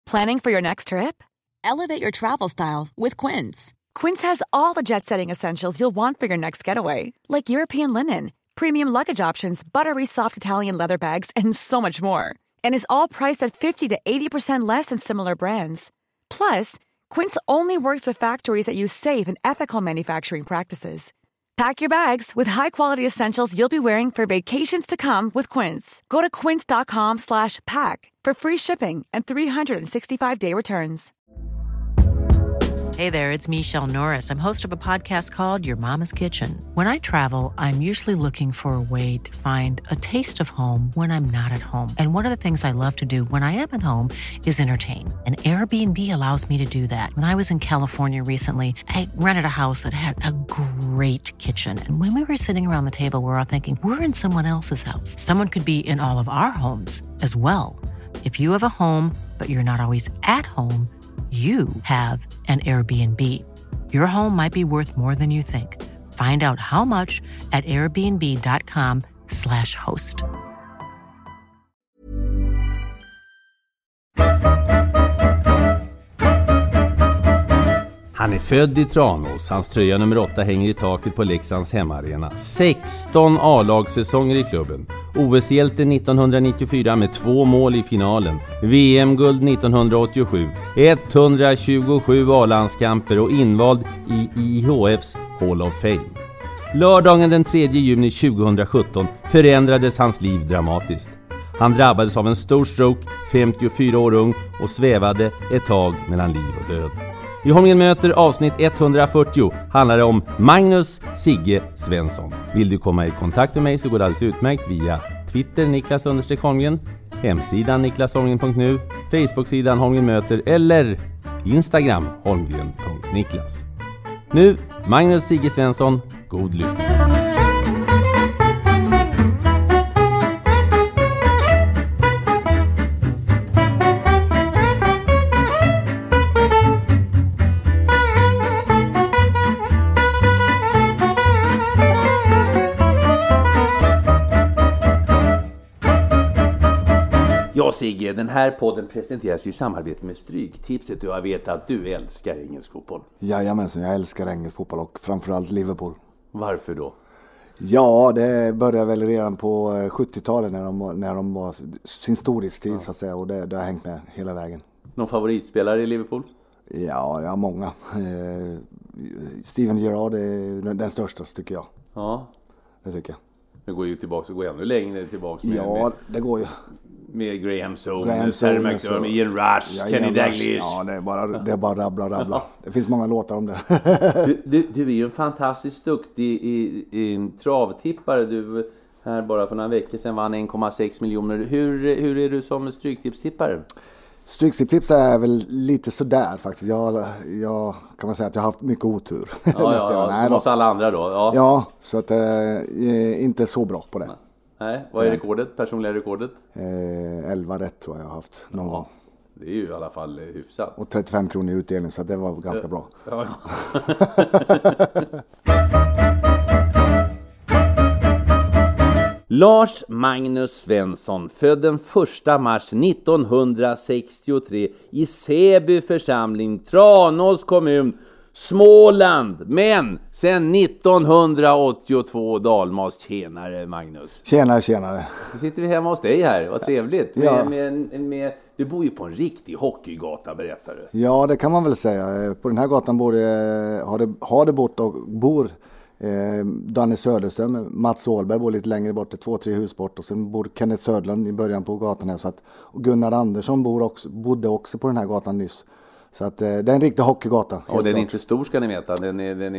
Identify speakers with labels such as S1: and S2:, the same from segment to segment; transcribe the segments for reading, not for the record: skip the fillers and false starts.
S1: Planning for your next trip?
S2: Elevate your travel style with Quince.
S1: Quince has all the jet-setting essentials you'll want for your next getaway, like European linen, premium luggage options, buttery soft Italian leather bags, and so much more. And is all priced at 50 to 80% less than similar brands. Plus, Quince only works with factories that use safe and ethical manufacturing practices. Pack your bags with high-quality essentials you'll be wearing for vacations to come with Quince. Go to quince.com/pack for free shipping and 365-day returns.
S3: Hey there, it's Michelle Norris. I'm host of a podcast called Your Mama's Kitchen. When I travel, I'm usually looking for a way to find a taste of home when I'm not at home. And one of the things I love to do when I am at home is entertain. And Airbnb allows me to do that. When I was in California recently, I rented a house that had a great kitchen. And when we were sitting around the table, we're all thinking, we're in someone else's house. Someone could be in all of our homes as well. If you have a home, but you're not always at home, you have an Airbnb. Your home might be worth more than you think. Find out how much at airbnb.com/host.
S4: Han är född i Tranås. Hans tröja nummer 8 hänger i taket på Leksands hemmaarena. 16 A-lagssäsonger i klubben. OS-hjälte 1994 med 2 mål i finalen. VM-guld 1987. 127 A-landskamper och invald i IHFs Hall of Fame. Lördagen den 3 juni 2017 förändrades hans liv dramatiskt. Han drabbades av en stor stroke, 54 år ung, och svävade ett tag mellan liv och död. I Holmgren möter avsnitt 140 handlar det om Magnus Sigge Svensson. Vill du komma i kontakt med mig så går det alldeles utmärkt via Twitter Niklas_Holmgren, hemsidan niklasholmgren.nu, Facebook-sidan Holmgren möter eller Instagram holmgren.niklas. Nu Magnus Sigge Svensson, god lyssning. Ja Sigge, den här podden presenteras i samarbete med Stryktipset och jag vet att du älskar engelsk fotboll.
S5: Jajamensan, jag älskar engelsk fotboll och framförallt Liverpool.
S4: Varför då?
S5: Ja, det började väl redan på 70-talet när de var sin storhetstid så att säga, och det har hängt med hela vägen.
S4: Någon favoritspelare i Liverpool?
S5: Ja, jag har många. Steven Gerrard är den största tycker jag.
S4: Ja.
S5: Det tycker jag.
S4: Det går ju tillbaka och går ännu längre tillbaka.
S5: Det går ju.
S4: Med Graham Souness, Terry McDermott, Ian Rush, Kenny Dalglish.
S5: Ja, det är bara rabbla. Det finns många låtar om det.
S4: Du är ju en fantastiskt duktig i travtippare. Du här bara för några veckor sedan vann 1,6 miljoner. Hur är du som stryktipstippare?
S5: Stryktipstips är väl lite sådär faktiskt. Jag kan man säga att jag har haft mycket otur.
S4: Ja, som oss alla andra då.
S5: Ja, så att inte så bra på det.
S4: Nej, vad är rekordet? Personliga rekordet?
S5: 11 rätt tror jag har haft någon gång.
S4: Det är ju i alla fall hyfsat.
S5: Och 35 kronor i utdelning, så det var ganska bra.
S4: Ja. Lars Magnus Svensson, född den 1 mars 1963 i Säby församling, Tranås kommun, Småland, men sen 1982 Dalmas. Tjenare Magnus.
S5: Tjenare.
S4: Nu sitter vi hemma hos dig här, vad trevligt.
S5: Ja.
S4: Du bor ju på en riktig hockeygata, berättar du.
S5: Ja, det kan man väl säga. På den här gatan har det bott och bor Danny Söderström, Mats Åhlberg bor lite längre bort, 2-3 hus bort, och sen bor Kenneth Söderlund i början på gatan här, så att, och Gunnar Andersson bodde också på den här gatan nyss. Så att det är en riktig hockeygata.
S4: Och den är inte stor, ska ni veta. Det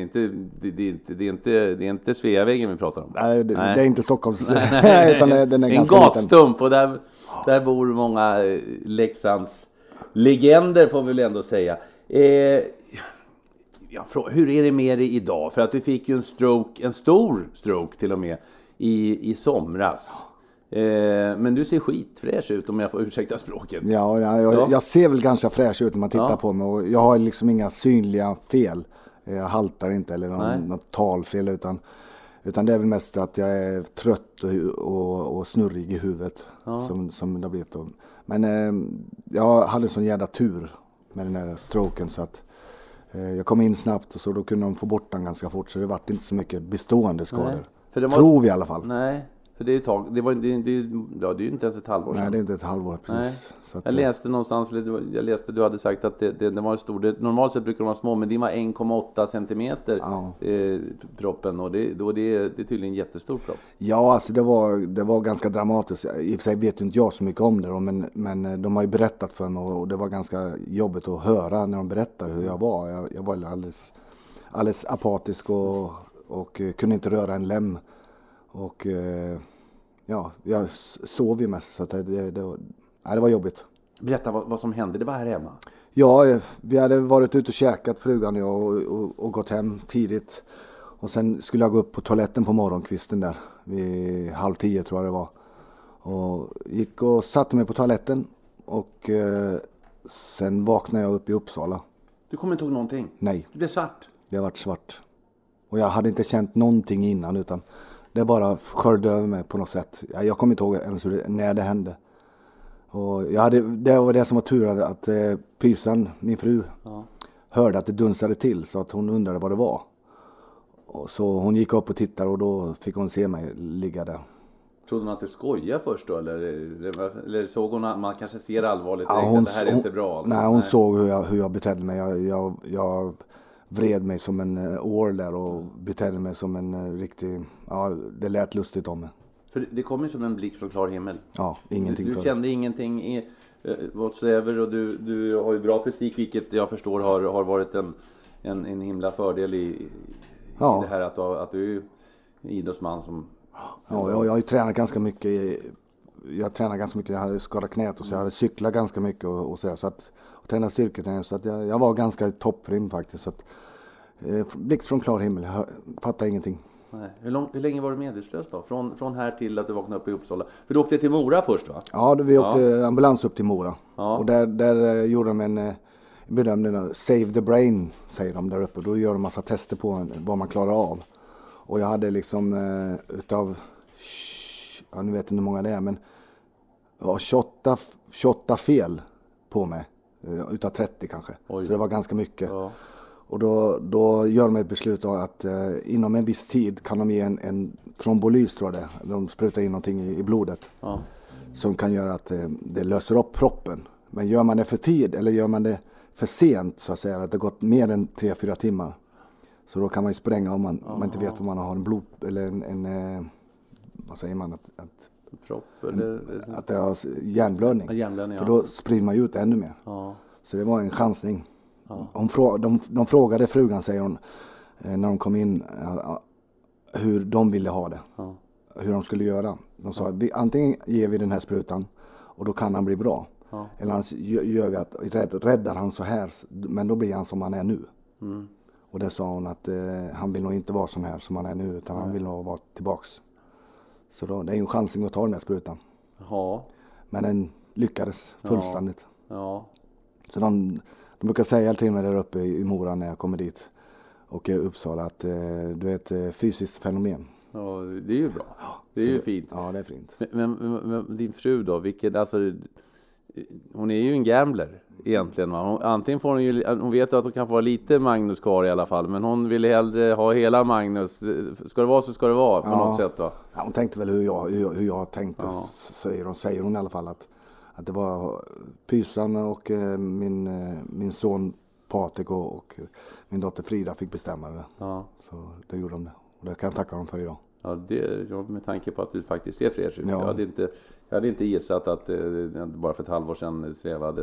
S4: är inte Sveavägen vi pratar om.
S5: Nej, det är inte Stockholms. Nej, utan den är
S4: en gatstump, och där bor många Leksands legender, får vi väl ändå säga. Hur är det med dig idag? För att du fick ju en stor stroke till och med i somras. Men du ser skitfräsch ut, om jag får ursäkta språket.
S5: Jag ser väl ganska fräsch ut när man tittar på mig. Och jag har liksom inga synliga fel. Jag haltar inte eller något talfel, utan det är väl mest att jag är trött och snurrig i huvudet som det har blivit. Men jag hade sån jävla tur med den här stroken så att jag kom in snabbt och så då kunde de få bort den ganska fort. Så det var inte så mycket bestående skador. Tror vi i alla fall.
S4: Nej, för det är ju ett tag. Det är ju inte ens ett halvår sedan.
S5: Nej, det är inte ett halvår. Precis. Så att,
S4: jag läste någonstans, du hade sagt att det var stor. Normalt sett brukar de vara små, men det var 1,8 centimeter proppen. Och det är tydligen jättestor propp.
S5: Ja, alltså det var ganska dramatiskt. I och för sig vet ju inte jag så mycket om det. Men de har ju berättat för mig och det var ganska jobbigt att höra när de berättade hur jag var. Jag var alldeles apatisk och kunde inte röra en lem. Och jag sov ju mest så att det var jobbigt.
S4: Berätta vad som hände, det var här hemma.
S5: Ja, vi hade varit ute och käkat, frugan och jag, och gått hem tidigt. Och sen skulle jag gå upp på toaletten på morgonkvisten där, vid 9:30 tror jag det var. Och gick och satte mig på toaletten och sen vaknade jag upp i Uppsala.
S4: Du kommer inte ihåg någonting?
S5: Nej.
S4: Det blev svart?
S5: Det har varit svart. Och jag hade inte känt någonting innan utan det bara sköljde över mig på något sätt. Jag kommer inte ihåg när det hände. Och det var det som var tur att Pysan, min fru, hörde att det dunstade till så att hon undrade vad det var. Och så hon gick upp och tittade och då fick hon se mig ligga där.
S4: Trodde hon att du skojade först då? Eller såg hon att man kanske ser allvarligt att det här är inte bra? Alltså.
S5: Nej, hon såg hur jag betedde mig. Jag vred mig som en år där och betedde mig som en riktig... Ja, det lät lustigt om mig.
S4: För det kom ju som en blixt från klar himmel.
S5: Ja, ingenting.
S4: Du kände ingenting whatsoever och du har ju bra fysik, vilket jag förstår har varit en himla fördel i det här att du är idrottsman som...
S5: Ja, jag har ju tränat ganska mycket. Jag hade skadat knät och så jag hade cyklat ganska mycket och så att träna styrketräning så att jag var ganska topprim faktiskt så att blixt från klar himmel. Jag fattade ingenting.
S4: Nej. Hur länge var du medvetslös då? Från här till att du vaknade upp i Uppsala. För du åkte till Mora först va?
S5: Ja, vi åkte ambulans upp till Mora. Ja. Och där gjorde de en bedömning. Save the brain säger de där uppe. Då gör de massa tester på vad man klarar av. Och jag hade liksom utav, nu vet inte hur många det är, men 28 fel på mig. Utav 30 kanske. Oj. Så det var ganska mycket. Ja. Och då gör de ett beslut att inom en viss tid kan de ge en trombolys tror jag det. De sprutar in någonting i blodet. Ja. Som kan göra att det löser upp proppen. Men gör man det för tid eller gör man det för sent så att säga, att det gått mer än 3-4 timmar. Så då kan man ju spränga om man inte vet vad man har en blod eller en vad säger man att det har hjärnblödning. För då sprider man ut ännu mer. Ja. Så det var en chansning. Ja. De frågade frugan, säger hon, när de kom in hur de ville ha det. Ja. Hur de skulle göra. De sa antingen ger vi den här sprutan och då kan han bli bra. Ja. Eller annars gör vi att räddar han så här, men då blir han som han är nu. Mm. Och det sa hon att han vill nog inte vara sån här som han är nu utan han vill nog vara tillbaks. Så då, det är ju en chansning att ta den här sprutan. Ja. Men den lyckades fullständigt. Ja. Så de brukar säga till mig där uppe i Mora när jag kommer dit och i Uppsala att du är ett fysiskt fenomen.
S4: Ja, det är ju bra. Det är ju fint.
S5: Ja, det är fint.
S4: Men din fru då, hon är ju en gambler egentligen va? Antingen får hon vet att hon kan få vara lite Magnus kvar i alla fall, men hon vill hellre ha hela Magnus. Ska det vara så ska det vara på något sätt va?
S5: Ja, hon tänkte väl hur jag tänkte, säger hon i alla fall att det var Pysan och min son Patrik och min dotter Frida fick bestämma det. Ja. Så det gjorde de det. Och det kan jag tacka dem för idag.
S4: Ja, med tanke på att du faktiskt är flersjuk. Ja. Jag hade inte gissat att bara för ett halvår sedan svävade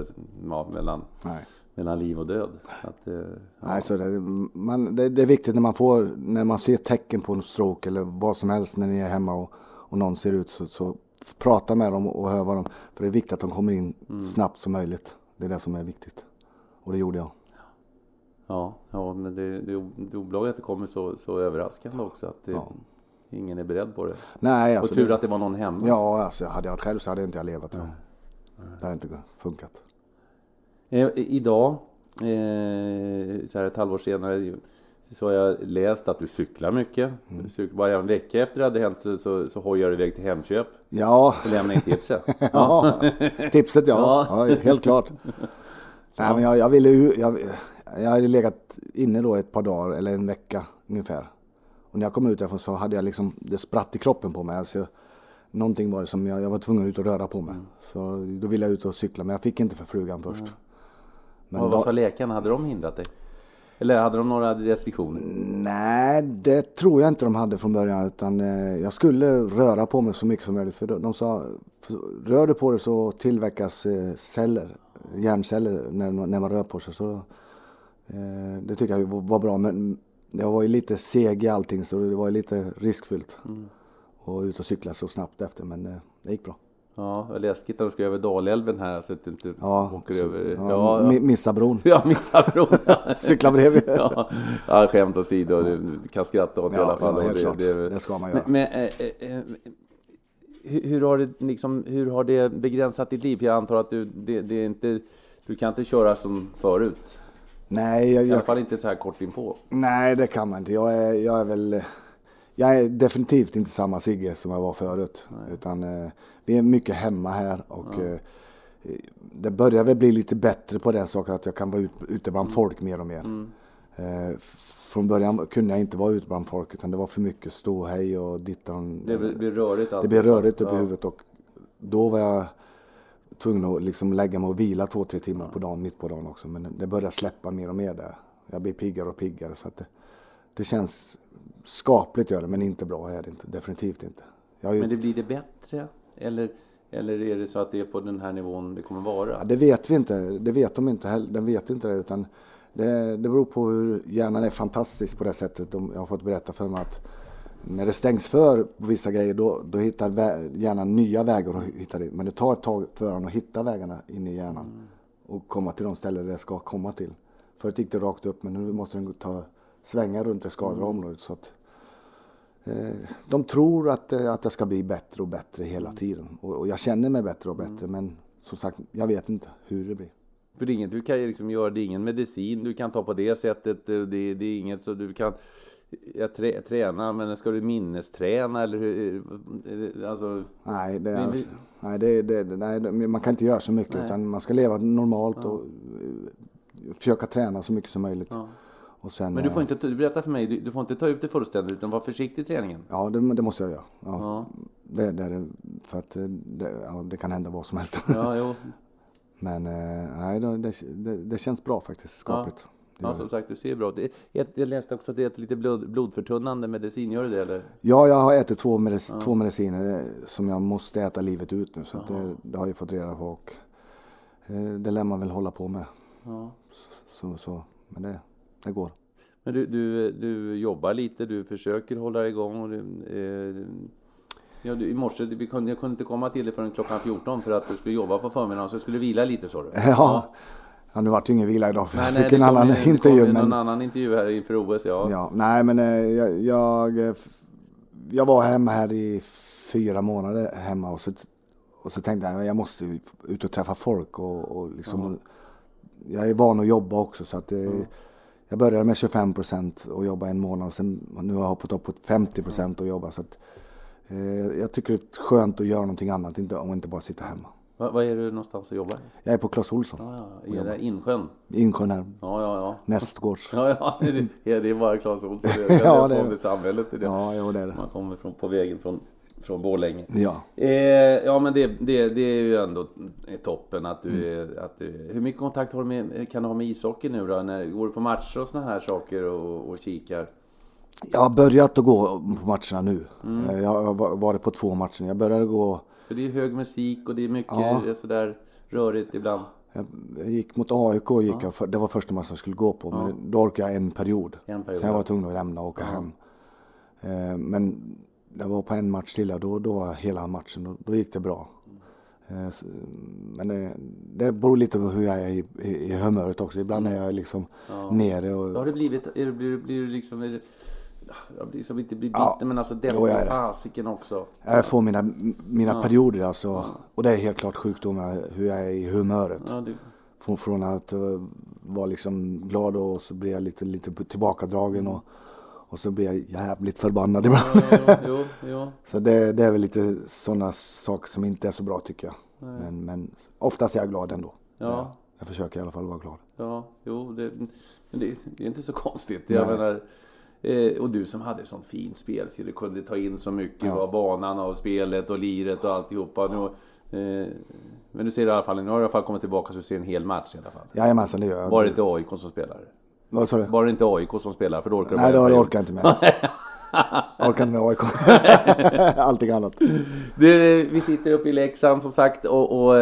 S4: mellan liv och död.
S5: Nej, så det är viktigt när man ser tecken på en stroke eller vad som helst när ni är hemma och någon ser ut så prata med dem och hör vad de... För det är viktigt att de kommer in snabbt som möjligt. Det är det som är viktigt. Och det gjorde jag.
S4: Ja men det är obehagligt att det kommer så överraskande också. Att ingen är beredd på det. Nej, alltså och tur att det var någon hemma.
S5: Ja, alltså hade jag själv så hade jag inte levat det. Det hade inte funkat.
S4: Idag, så här ett halvår senare, Så har jag läst att du cyklar mycket. Bara en vecka efter det hade hänt så hojar du iväg till Hemköp.
S5: Ja.
S4: Och lämnar in tipset.
S5: Ja, tipset ja, helt klart. Nej, men jag hade legat inne då ett par dagar eller en vecka ungefär. Och när jag kom ut därifrån så hade jag liksom, det spratt i kroppen på mig. Alltså, någonting var det som jag var tvungen ut och röra på mig. Så då ville jag ut och cykla, men jag fick inte för frugan först. Men
S4: och vad sa läkarna? Hade de hindrat dig? Eller hade de några restriktioner?
S5: Nej, det tror jag inte de hade från början. Utan jag skulle röra på mig så mycket som möjligt. För de sa, rör du på det så tillverkas hjärnceller när man rör på sig. Så, det tycker jag var bra. Men jag var ju lite seg i allting, så det var ju lite riskfyllt. Och ut och cykla så snabbt efter, men det gick bra.
S4: Ja, det är läskigt när du ska över Dalälven här så att du inte åker över.
S5: Missa bron.
S4: Ja, missa bron.
S5: Cykla bredvid.
S4: Ja, skämt åsido, du kan skratta åt i alla fall.
S5: Ja, klart. Det ska man göra.
S4: Men hur har det begränsat ditt liv? För jag antar att du kan inte köra som förut.
S5: Nej,
S4: i alla fall inte så här kort inpå.
S5: Nej, det kan man inte. Jag är definitivt inte samma Sigge som jag var förut. Utan vi är mycket hemma här och det börjar väl bli lite bättre på den saken att jag kan vara ute bland folk mer och mer. Från början kunde jag inte vara ute bland folk, utan det var för mycket ståhej och dittan.
S4: Det blir rörigt alltså.
S5: Det blir rörigt upp i huvudet, och då var jag tvungen att liksom lägga mig och vila 2-3 timmar på dagen, mitt på dagen också. Men det börjar släppa mer och mer där. Jag blir piggare och piggare, så att det känns skapligt, gör det, men inte bra är det inte, definitivt inte.
S4: Men det blir det bättre? Eller är det så att det är på den här nivån det kommer vara?
S5: Ja, det vet vi inte. Det vet de inte heller. Den vet inte det, utan det beror på hur hjärnan är fantastisk på det sättet. Jag har fått berätta för mig att när det stängs för på vissa grejer, då hittar hjärnan nya vägar att hitta det. Men det tar ett tag för den att hitta vägarna in i hjärnan och komma till de ställen det ska komma till. Förut gick det rakt upp, men nu måste den svänga runt det skadade området, så att de tror att det ska bli bättre och bättre hela tiden. Och jag känner mig bättre och bättre, men som sagt, jag vet inte hur det blir.
S4: För det är inget du kan liksom göra, det är ingen medicin du kan ta på det sättet, det är inget så du kan träna, men ska du minnesträna eller hur, alltså? Nej, man kan inte göra så mycket, utan man ska leva normalt och försöka träna så mycket som möjligt. Ja. Och sen, men du berättar för mig, du får inte ta ut det fullständigt, utan var försiktig i träningen. Ja, det måste jag göra. Ja. Det är för att det kan hända vad som helst. Ja, jo. Men det känns bra faktiskt, skapligt. Ja, som sagt, du ser bra. Jag läste också att det är ett lite blodförtunnande medicin, gör du det eller?
S5: Ja, jag har ätit två mediciner som jag måste äta livet ut nu, så att det har jag fått reda på, och det lär man väl hålla på med. Ja. Så, men det går.
S4: Men du jobbar lite, du försöker hålla igång, och i morse, jag kunde inte komma till det förrän klockan 14 för att du skulle jobba på förmiddagen, så skulle vila lite, så du.
S5: Ja, nu var det ingen vila idag, för jag fick en annan intervju.
S4: En annan intervju här inför OS,
S5: ja. Nej, men jag var hemma här i 4 månader hemma, och så tänkte jag måste ut och träffa folk och liksom, jag är van att jobba också, så att jag började med 25% och jobba en månad, och sen nu har jag hoppat upp på 50% och jobba, så att jag tycker det är skönt att göra någonting annat, inte bara sitta hemma.
S4: Vad är du någonstans och jobbar?
S5: Jag är på Clas Ohlson.
S4: Är det Insjön?
S5: Insjön här.
S4: Ja.
S5: Nästgårds.
S4: Ja, det är bara Clas Ohlson. Det är i samhället. Det.
S5: Ja, det är det.
S4: Man kommer på vägen från Borlänge.
S5: Ja.
S4: Ja, men det är ju ändå toppen att du hur mycket kontakt kan du ha med ishockey nu då? Går du på matcher och såna här saker och kikar?
S5: Jag har börjat att gå på matcherna nu. Jag har varit på 2 matcher. Jag började gå.
S4: För det är hög musik och det är mycket sådär rörigt ibland.
S5: Jag gick mot AIK det var första matchen jag skulle gå på. Men då orkade jag en period. Sen jag var tvungen att lämna och åka hem. Men det var på en match till, då var hela matchen. Då gick det bra. Men det beror lite på hur jag är i humöret också. Ibland är jag liksom nere.
S4: Har det blivit, blir du liksom... Jag blir som inte blir bitter, men alltså det var fasiken också.
S5: Jag får mina perioder alltså, och det är helt klart sjukdomar, hur jag är i humöret. Från att var liksom glad och så blev jag lite tillbakadragen och så blev jag jävligt förbannad ibland.
S4: Jo.
S5: Så det är väl lite sådana saker som inte är så bra tycker jag. Men oftast är jag glad ändå.
S4: Ja.
S5: Jag försöker i alla fall vara glad.
S4: Ja, jo, det är inte så konstigt. Jag menar, och du som hade sånt fint spel så du kunde ta in så mycket av banan och spelet och liret och alltihopa. Men du ser i alla fall, nu har du i alla fall kommit tillbaka så du ser en hel match i alla fall.
S5: Jajamensan, det gör jag.
S4: Var det inte AIK som spelar?
S5: Vad sa du?
S4: Var det inte AIK som spelar? För då orkar
S5: Nej, då orkar jag inte med. Orkar inte med AIK. Allting annat.
S4: Vi sitter uppe i Leksand som sagt och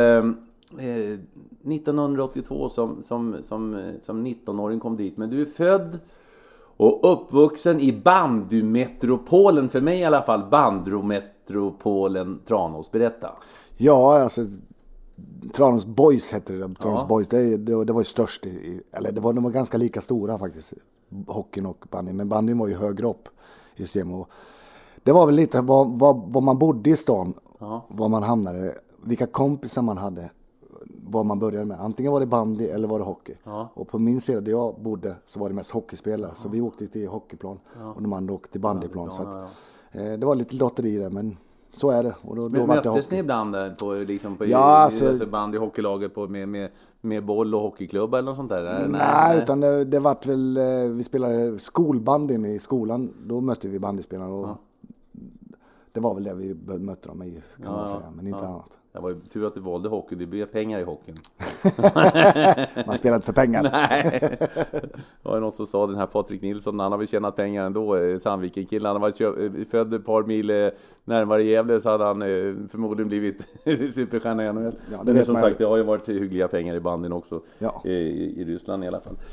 S4: 1982 som 19-åring kom dit. Men du är född och uppvuxen i bandymetropolen, för mig i alla fall, bandymetropolen Tranås. Berätta.
S5: Ja, alltså Tranås Boys hette det. Tranås Boys, det var ju störst eller de var ganska lika stora faktiskt, hockeyn och bandy. Men bandyn var ju högre upp i systemet. Och det var väl lite var man bodde i stan, var man hamnade, vilka kompisar man hade, vad man började med. Antingen var det bandy eller var det hockey. Och på min sida där jag bodde så var det mest hockeyspelare. Så vi åkte till hockeyplan och de andra åkte till bandyplan. Så att, det var lite lotteri där, men så är det. Och då
S4: möttes ni ibland där på
S5: alltså,
S4: bandy-hockeylaget med boll och hockeyklubb eller något sånt där?
S5: Nej, utan det vart väl, vi spelade skolbandyn i skolan. Då mötte vi bandyspelarna och det var väl det vi mötte dem i, kan man säga, men inte annat.
S4: Det var ju tur att du valde hockey, det blir pengar i hockeyn.
S5: Man spelar inte för pengar.
S4: Nej. Det var någon som sa, den här Patrik Nilsson, han har väl tjänat pengar ändå, Sandviken-killen. Han var född ett par mil närmare Gävle, så hade han förmodligen blivit superstjärna i NHL. Ja, men som sagt, det har ju varit hyggliga pengar i bandyn också, i Ryssland i alla fall.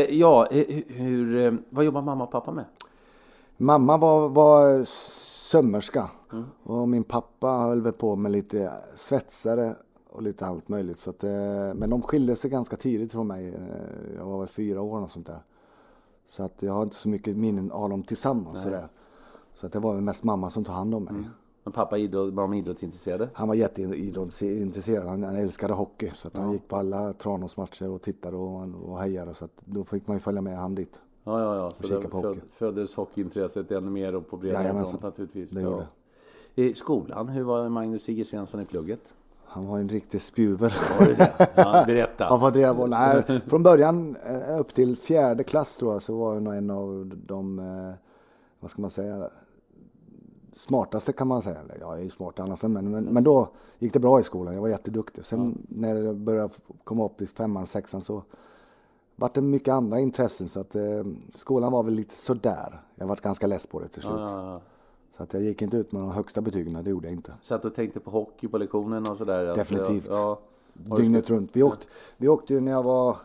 S4: Vad jobbar mamma och pappa med?
S5: Mamma var sömmerska. Och min pappa höll väl på med lite svetsare och lite allt möjligt. Så att, men de skilde sig ganska tidigt från mig. Jag var väl 4 år och sånt där. Så att jag har inte så mycket minnen av dem tillsammans. Så att det var väl mest mamma som tog hand om mig.
S4: Men pappa var de idrottsintresserade?
S5: Han var jätteidrottsintresserad. Han älskade hockey. Så att han gick på alla Tranås matcher och tittade och hejade. Så att då fick man ju följa med han dit.
S4: Ja. Så där föddes hockeyintresset ännu mer och på bredare front naturligtvis.
S5: Det gjorde.
S4: I skolan, hur var Magnus Sigge Svensson i plugget?
S5: Han var en riktig spjuver.
S4: Var det det? Ja, berätta.
S5: Han fått reda på. Nej, från början upp till 4:e klass tror jag, så var jag en av de, vad ska man säga, smartaste kan man säga. Jag är ju smart annars, men då gick det bra i skolan. Jag var jätteduktig. Sen när jag började komma upp till 5:an, 6:an så var det mycket andra intressen, så att skolan var väl lite sådär. Jag var ganska less på det till slut. Så att jag gick inte ut med de högsta betygen, det gjorde jag inte.
S4: Så att du tänkte på hockey på lektionen och sådär?
S5: Definitivt. Dygnet runt. Vi åkte ju när jag var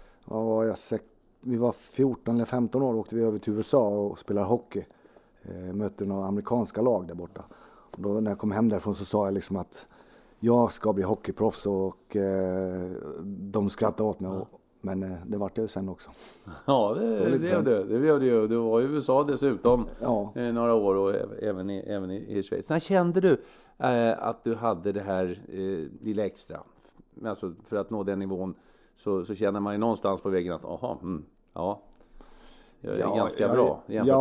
S5: vi var 14 eller 15 år, åkte vi över till USA och spelade hockey. Mötte några amerikanska lag där borta. Och då när jag kom hem därifrån så sa jag liksom att jag ska bli hockeyproffs, och de skrattade åt mig. Men det var det ju sen också.
S4: Ja, det blev det ju. Det var i USA dessutom några år, och även i Schweiz. När kände du att du hade det här lilla extra? Alltså för att nå den nivån så känner man ju någonstans på vägen att jag är ganska bra.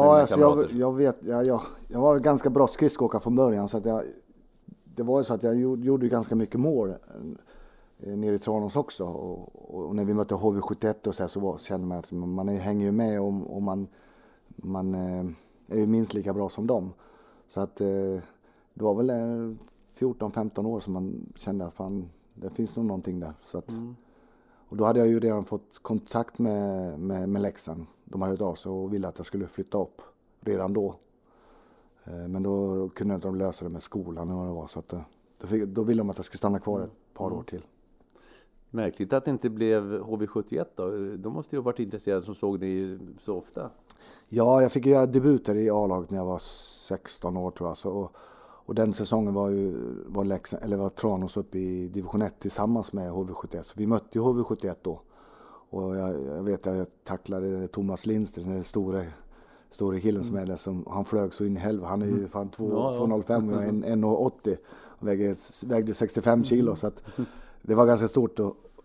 S4: Jag var ganska bra skridskoåkare från början, så att det var ju så att jag gjorde ganska mycket mål nere i Tranås också, och när vi mötte HV71 och så kände man att man hänger ju med, och man är ju minst lika bra som dem. Så att det var väl 14-15 år som man kände att fan, det finns nog någonting där. Så att, och då hade jag ju redan fått kontakt med Leksand. De hade hört av sig och ville att jag skulle flytta upp redan då. Men då kunde inte de lösa det med skolan eller vad det var, så att då ville de att jag skulle stanna kvar ett par år till. Märkligt att det inte blev HV71 då. De måste ju ha varit intresserade som såg ni så ofta.
S5: Ja, jag fick göra debuter i A-laget när jag var 16 år tror jag. Så, och den säsongen var Tranås uppe i division 1 tillsammans med HV71. Så vi mötte ju HV71 då. Och jag vet att jag tacklade Thomas Lindström, den stora killen som är där. Han flög så in i helvete. Han är ju fan 2,05 och 1,80. Han vägde 65 kilo, så att det var ganska stort.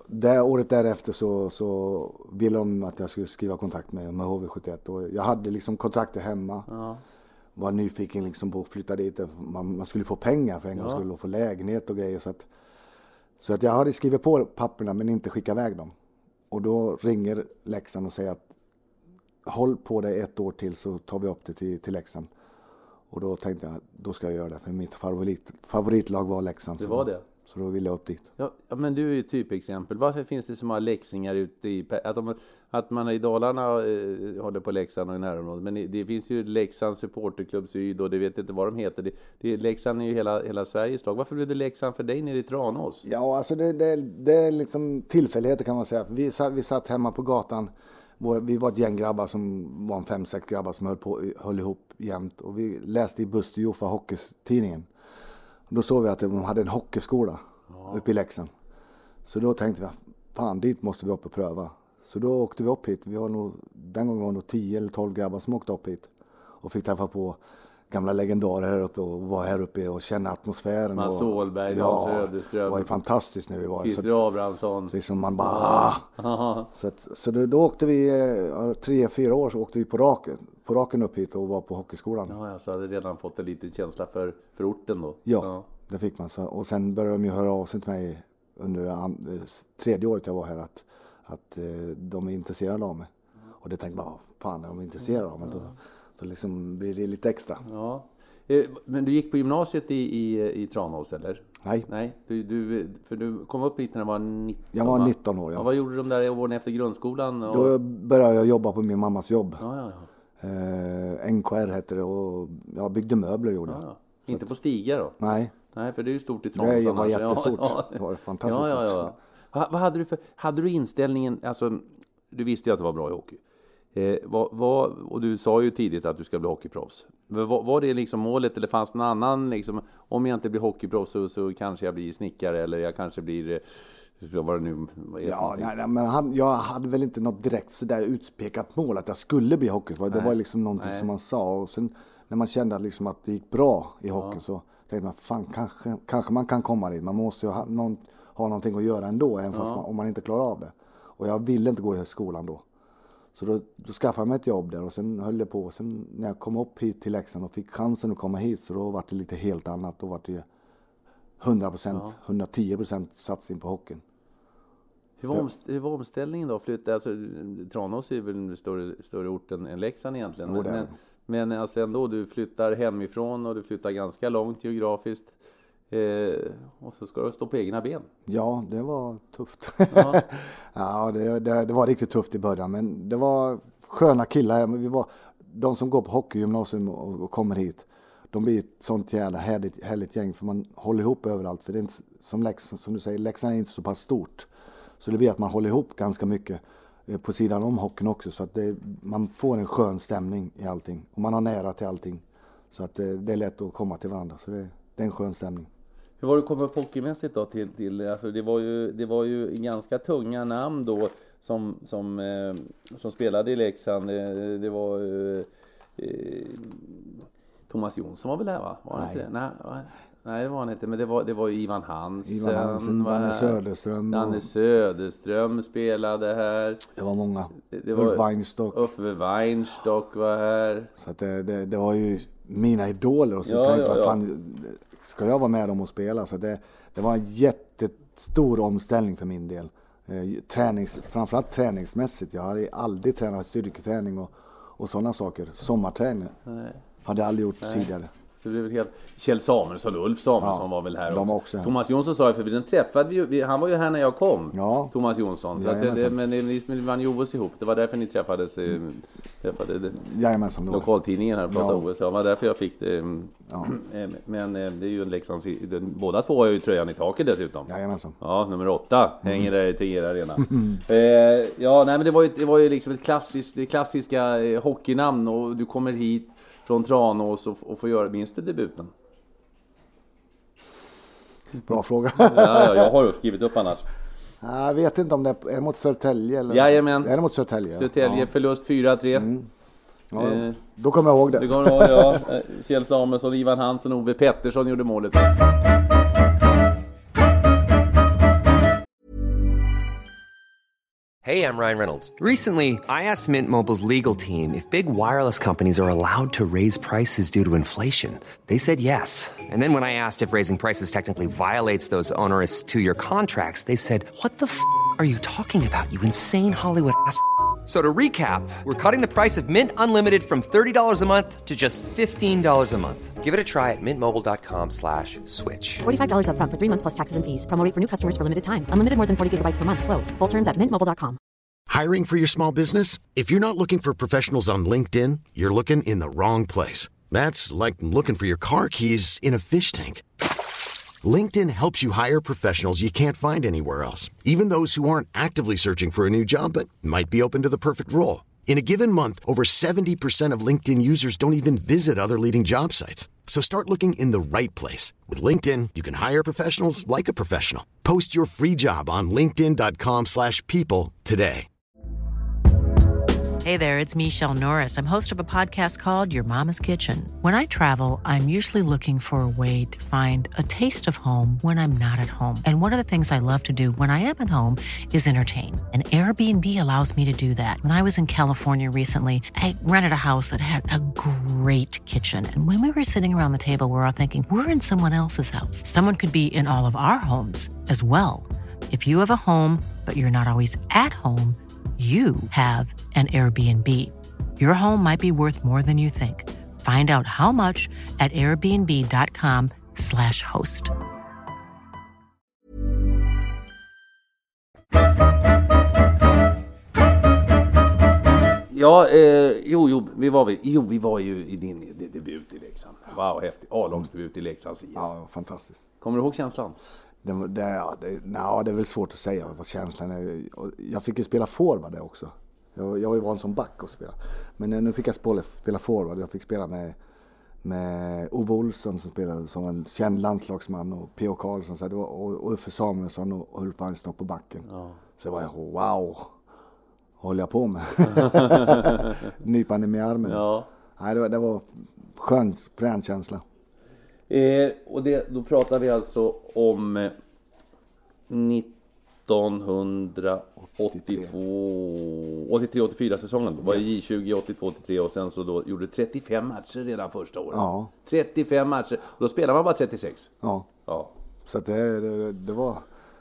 S5: det året därefter så ville de att jag skulle skriva kontrakt med HV71. Och jag hade liksom kontraktet hemma. Ja. Var nyfiken liksom på att flytta dit. Man skulle få pengar för en gång skulle få lägenhet och grejer. Så att jag hade skrivit på papperna men inte skickat iväg dem. Och då ringer Leksand och säger att håll på det 1 år till så tar vi upp det till Leksand. Och då tänkte jag, då ska jag göra det. För mitt favoritlag var Leksand.
S4: Det var det?
S5: Så då ville jag upp dit.
S4: Ja, men du är ju ett typexempel. Varför finns det så många leksingar ute i... Att man i Dalarna håller på Leksand och i närområdet. Men det finns ju Leksands supporterklubb Syd och det vet inte vad de heter. Leksand är ju hela Sveriges lag. Varför blev det Leksand för dig nere i Tranås?
S5: Ja, alltså det är liksom tillfälligheter kan man säga. Vi satt hemma på gatan. Vi var ett gäng grabbar som var 5-6 grabbar som höll ihop jämt. Och vi läste i Buster Joffa hockeystidningen. Då såg vi att de hade en hockeyskola uppe i Leksand. Så då tänkte vi, fan dit måste vi upp och pröva. Så då åkte vi upp hit. Den gången var det 10 eller 12 grabbar som åkte upp hit. Och fick träffa på gamla legendarer här uppe och var här uppe och känna atmosfären.
S4: Mats Åhlberg, Dan Söderström.
S5: Det var ju fantastiskt när vi var.
S4: Christer Abrahamsson.
S5: Liksom man bara... Så då åkte vi 3-4 år så åkte vi på raken upp hit och var på hockeyskolan.
S4: Ja, jag hade redan fått en liten känsla för orten då.
S5: Ja, det fick man. Och sen började de ju höra av sig till mig under 3:e året jag var här att de är intresserade av mig. Och det tänkte jag, fan är de intresserade av mig? Då liksom blir det lite extra.
S4: Ja. Men du gick på gymnasiet i Tranås eller?
S5: Nej.
S4: För du kom upp hit när du var 19.
S5: Jag var 19 år, ja.
S4: Och vad gjorde de där åren efter grundskolan?
S5: Då började jag jobba på min mammas jobb.
S4: Ja.
S5: NKR hette det och jag byggde möbler gjorde jag.
S4: Ja. Inte på Stiga då?
S5: Nej,
S4: för det är ju stort i Tranås.
S5: Det var jättestort. Det var fantastiskt stort.
S4: Vad hade du inställningen, alltså du visste ju att det var bra i hockey. Och du sa ju tidigt att du ska bli hockeyproffs. Var det liksom målet eller fanns det någon annan liksom, om jag inte blir hockeyproffs så kanske jag blir snickare eller jag kanske blir vad det nu är.
S5: Men jag hade väl inte något direkt så där utpekat mål att jag skulle bli hockeyproffs. Det var liksom någonting som man sa och sen när man kände liksom att det gick bra i hockey så tänkte man fan kanske man kan komma dit. Man måste ju ha någonting att göra ändå även fast om man inte klarar av det. Och jag ville inte gå i skolan då. Så då skaffade jag mig ett jobb där och sen höll jag på. Sen när jag kom upp hit till Leksand och fick chansen att komma hit så då var det lite helt annat. Då var det 100%, 110% satsning på hockeyn.
S4: Hur var omställningen då? Alltså, Tranås är väl en större ort än Leksand egentligen. Men alltså ändå, du flyttar hemifrån och du flyttar ganska långt geografiskt. Och så ska du stå på egna ben. Ja,
S5: det var tufft. Ja, det var riktigt tufft i början. Men det var sköna killar. De som går på hockeygymnasium och kommer hit. De blir ett sånt jävla härligt gäng. För man håller ihop överallt. För det är inte, som du säger, Leksand är inte så pass stort. Så det blir att man håller ihop ganska mycket på sidan om hockeyn också. Så att man får en skön stämning i allting. Och man har nära till allting. Så att det är lätt att komma till varandra. Så det är en skön stämning.
S4: Hur var det att komma upp hockeymässigt då till alltså det var ju ganska tunga namn då som spelade i Leksand. Det var Thomas Jonsson var väl där va? Var
S5: Nej.
S4: Inte? Nej, det var han inte, men det var ju Ivan Hansen, Danne Söderström spelade här.
S5: Det var många. Uffe
S4: Weinstock var här.
S5: Så att det var ju mina idoler och så tänkte jag fan ska jag vara med dem och spela? Så det var en jättestor omställning för min del. Framförallt träningsmässigt. Jag hade aldrig tränat styrketräning och sådana saker. Sommarträning hade jag aldrig gjort tidigare.
S4: Det blev helt... Kjell Samuelsson och Ulf Samuelsson var väl här
S5: de också.
S4: Thomas Jonsson sa ju, för den träffade vi, han var ju här när jag kom.
S5: Ja.
S4: Thomas Jonsson. Så men ni vann ju OS ihop. Det var därför ni träffade lokaltidningen här och pratade OS. Det var därför jag fick det. Men det är ju en Leksands... Båda två har ju tröjan i taket dessutom.
S5: Jajamensan.
S4: Ja, nummer 8 hänger där i Tegera Arena. Men det var ju liksom det klassiska hockeynamn och du kommer hit från Tranås och får göra minst debuten.
S5: Bra fråga.
S4: Ja, jag har ju skrivit upp annars.
S5: Jag vet inte om det är mot Södertälje eller...
S4: Jajamän.
S5: Är det mot Södertälje?
S4: Södertälje, förlust 4-3.
S5: Ja, då kommer jag ihåg det.
S4: Det kommer jag ihåg, ja. Kjell Samuelsson, Ivan Hansen och Ove Pettersson gjorde målet.
S6: Hey, I'm Ryan Reynolds. Recently, I asked Mint Mobile's legal team if big wireless companies are allowed to raise prices due to inflation. They said yes. And then when I asked if raising prices technically violates those onerous two-year contracts, they said, what the f*** are you talking about, you insane Hollywood ass f- So to recap, we're cutting the price of Mint Unlimited from $30 a month to just $15 a month. Give it a try at mintmobile.com/switch.
S2: $45 up front for 3 months plus taxes and fees. Promo rate for new customers for limited time. Unlimited more than 40 gigabytes per month. Slows full terms at mintmobile.com.
S7: Hiring for your small business? If you're not looking for professionals on LinkedIn, you're looking in the wrong place. That's like looking for your car keys in a fish tank. LinkedIn helps you hire professionals you can't find anywhere else, even those who aren't actively searching for a new job but might be open to the perfect role. In a given month, over 70% of LinkedIn users don't even visit other leading job sites. So start looking in the right place. With LinkedIn, you can hire professionals like a professional. Post your free job on linkedin.com/people today.
S3: Hey there, it's Michelle Norris. I'm host of a podcast called Your Mama's Kitchen. When I travel, I'm usually looking for a way to find a taste of home when I'm not at home. And one of the things I love to do when I am at home is entertain. And Airbnb allows me to do that. When I was in California recently, I rented a house that had a great kitchen. And when we were sitting around the table, we're all thinking, we're in someone else's house. Someone could be in all of our homes as well. If you have a home, but you're not always at home, you have an Airbnb. Your home might be worth more than you think. Find out how much at airbnb.com/host.
S4: Ja, vi var ju i din debut i Leksand. Wow, häftigt. A-lagsdebut i Leksands IF.
S5: Ja, fantastiskt.
S4: Kommer du ihåg känslan?
S5: Det är väl svårt att säga vad känslan är. Jag fick ju spela forward där också. Jag var ju van som back och spela. Men nu fick jag spela forward. Jag fick spela med Ove Olsson som spelade som en känd landslagsman och P.O. Karlsson så det var, och Uffe Samuelsson och Ulf Weinstock på backen. Ja. Så det var wow. Håller jag på med. Nypan i armen. Ja. Nej, det var frän känsla.
S4: Och då pratar vi alltså om 1983-84 säsongen. Då var det J20 82-83 och sen så då gjorde 35 matcher redan första året. Ja. 35 matcher. Och då spelar man bara 36.
S5: Ja. Så att det var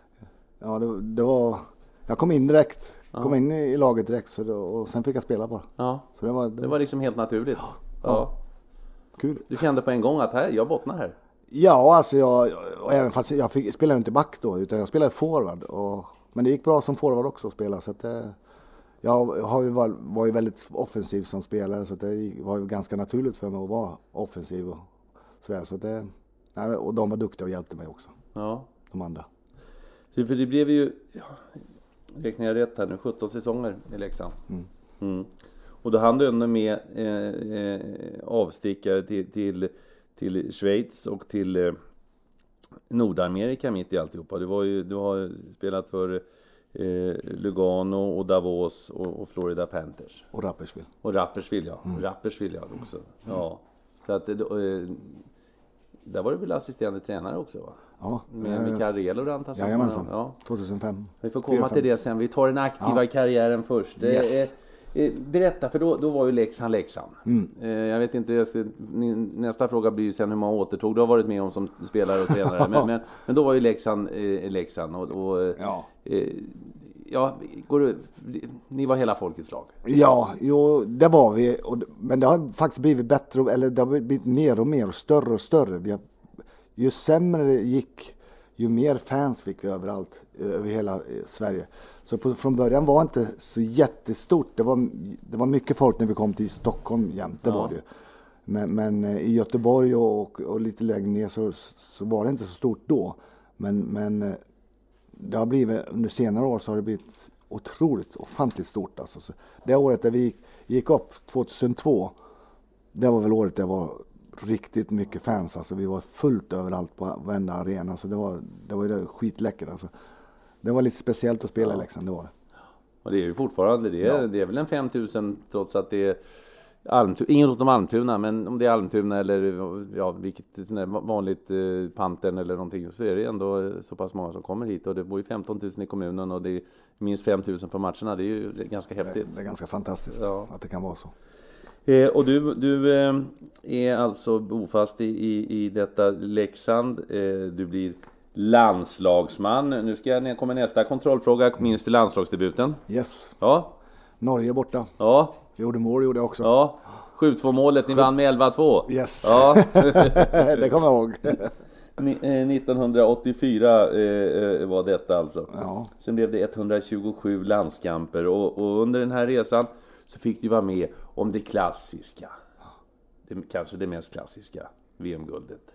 S5: jag kom in direkt. Kom in i laget direkt och sen fick jag spela bara. Ja. Så det var liksom helt naturligt. Ja. Kul. Du kände på en gång att jag bottnar här? Ja, alltså även fast jag spelade inte back då utan jag spelade forward. Men det gick bra som forward också att spela så att jag var ju väldigt offensiv som spelare så att det var ju ganska naturligt för mig att vara offensiv och sådär. Så och de var duktiga och hjälpte mig också. Ja. De andra.
S4: För det blev ju, räknar jag rätt här nu, 17 säsonger i Leksand. Och då hann du ändå med avstickare till Schweiz och till Nordamerika mitt i alltihopa. Du har spelat för Lugano och Davos och Florida Panthers.
S5: Och Rapperswil.
S4: Rapperswil också. Ja. Så att där var du väl assisterande tränare också va?
S5: Ja.
S4: Med Carrello och Rantas.
S5: Jajamensan, 2005.
S4: Vi får komma till det sen. Vi tar den aktiva karriären först.
S5: Yes.
S4: Berätta, för då var ju Leksand. Jag vet inte, nästa fråga blir ju sen hur man återtog. Du har varit med om som spelare och tränare. men då var ju Leksand. Ni var hela folkets lag.
S5: Ja, det var vi. Men det har faktiskt blivit bättre, eller det har blivit mer och mer och större. Ju sämre det gick, ju mer fans fick vi överallt, över hela Sverige. Så från början var det inte så jättestort. Det var mycket folk när vi kom till Stockholm jämt, det var det. Men i Göteborg och lite längre ner så var det inte så stort då. Men det har blivit, under senare år så har det blivit ofantligt stort. Alltså. Så det året där vi gick upp, 2002, det var väl året det var riktigt mycket fans. Alltså. Vi var fullt överallt på varenda arena. Så det var skitläckert. Alltså. Det var lite speciellt att spela i Leksand, det var det.
S4: Och det är ju fortfarande, det är väl en 5000 trots att det Ingen åt om Almtuna, men om det är Almtuna eller vilket vanligt Pantern eller någonting, så är det ändå så pass många som kommer hit, och det bor ju 15 000 i kommunen och det är minst 5 000 på matcherna. Det är ju ganska häftigt.
S5: Det är ganska fantastiskt att det kan vara så.
S4: Och du är alltså bofast i detta Leksand. Du blir landslagsman. Nu kommer nästa kontrollfråga. Minns du landslagsdebuten?
S5: Yes.
S4: Ja.
S5: Norge borta.
S4: Ja.
S5: Gjorde jag också.
S4: Ja. 7-2 målet, ni vann med 11-2.
S5: Yes.
S4: Ja.
S5: Det kommer jag ihåg.
S4: 1984 var detta alltså.
S5: Ja.
S4: Sen blev det 127 landskamper och under den här resan så fick du vara med om det klassiska. Kanske det mest klassiska VM-guldet.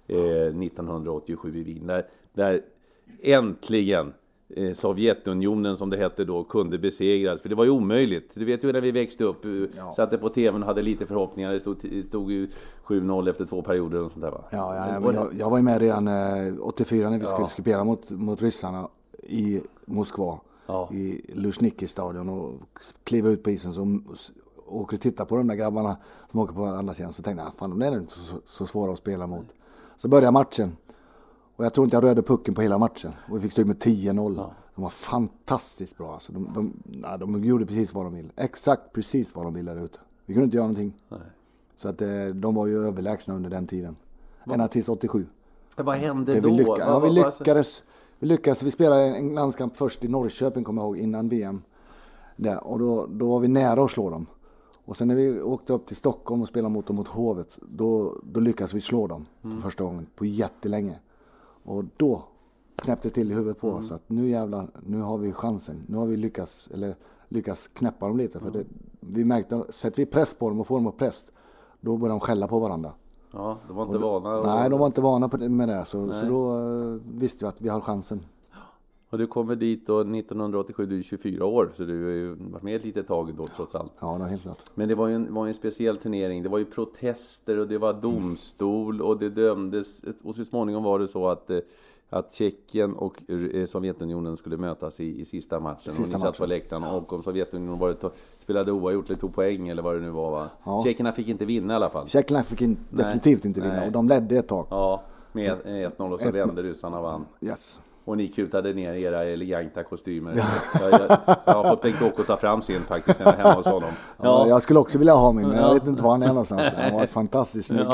S4: 1987 i Wien. Där äntligen Sovjetunionen, som det hette då, kunde besegras. För det var ju omöjligt. Du vet ju när vi växte upp, satte på tvn och hade lite förhoppningar. Det stod ju 7-0 efter 2 perioder och sånt där, va?
S5: Jag var ju med redan 84 när vi skulle spela mot ryssarna i Moskva. Ja. I Luzhniki-stadion och kliva ut på isen, så åker och titta på de där grabbarna som åker på andra sidan, så tänkte jag, fan, de är inte så svåra att spela mot. Så började matchen och jag tror inte jag rörde pucken på hela matchen och vi fick stå med 10-0. Ja. De var fantastiskt bra alltså. De gjorde precis vad de ville. Exakt precis vad de ville där ute. Vi kunde inte göra någonting. Nej. Så att de var ju överlägsna under den tiden. Ända tills 87.
S4: Vad hände då?
S5: Vi lyckades. Vi spelade en landskamp först i Norrköping, kommer jag ihåg, innan VM. Där, och då var vi nära att slå dem. Och sen när vi åkte upp till Stockholm och spelade mot dem mot Hovet, då lyckades vi slå dem för första gången på jättelänge. Och då knäppte till i huvudet på oss att nu jävlar, nu har vi chansen. Nu har vi lyckats knäppa dem lite. För vi märkte, sätter vi press på dem och får dem att press, då börjar de skälla på varandra.
S4: Ja, de var inte vana.
S5: Nej, de var inte vana med det. Så då visste vi att vi har chansen.
S4: Och du kommer dit då 1987, du är 24 år, så du har ju varit med ett litet tag då trots allt.
S5: Ja, det är helt klart.
S4: Men det var ju en speciell turnering. Det var ju protester och det var domstol och det dömdes. Och så småningom var det så att Tjeckien och Sovjetunionen skulle mötas i sista matchen. Och ni satt på läktaren, och om Sovjetunionen spelade oavgjort eller tog poäng eller vad det nu var, va? Ja. Tjeckerna fick inte vinna i alla fall.
S5: Tjeckerna fick definitivt inte vinna. Och de ledde ett tag.
S4: Ja, med 1-0 och så vände ryssarna vann.
S5: Yes.
S4: Och ni kutade ner era eleganta kostymer. Jag har fått tänkt åka och ta fram sen faktiskt när jag var hemma hos honom.
S5: Ja, jag skulle också vilja ha min, men jag vet inte var han är någonstans. Han var fantastiskt snygg.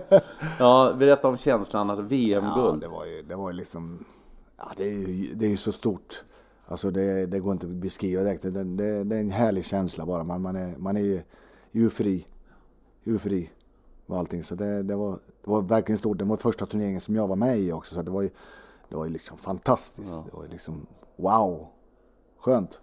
S4: Ja, berätta om känslan, alltså VM-guld.
S5: Ja, det var ju liksom, det är ju så stort. Alltså det går inte att beskriva direkt. Det är en härlig känsla bara. Man är eufori och allting. Så det var verkligen stort. Det var första turneringen som jag var med i också, så det var ju liksom fantastiskt. Ja. Det var ju liksom, wow, skönt.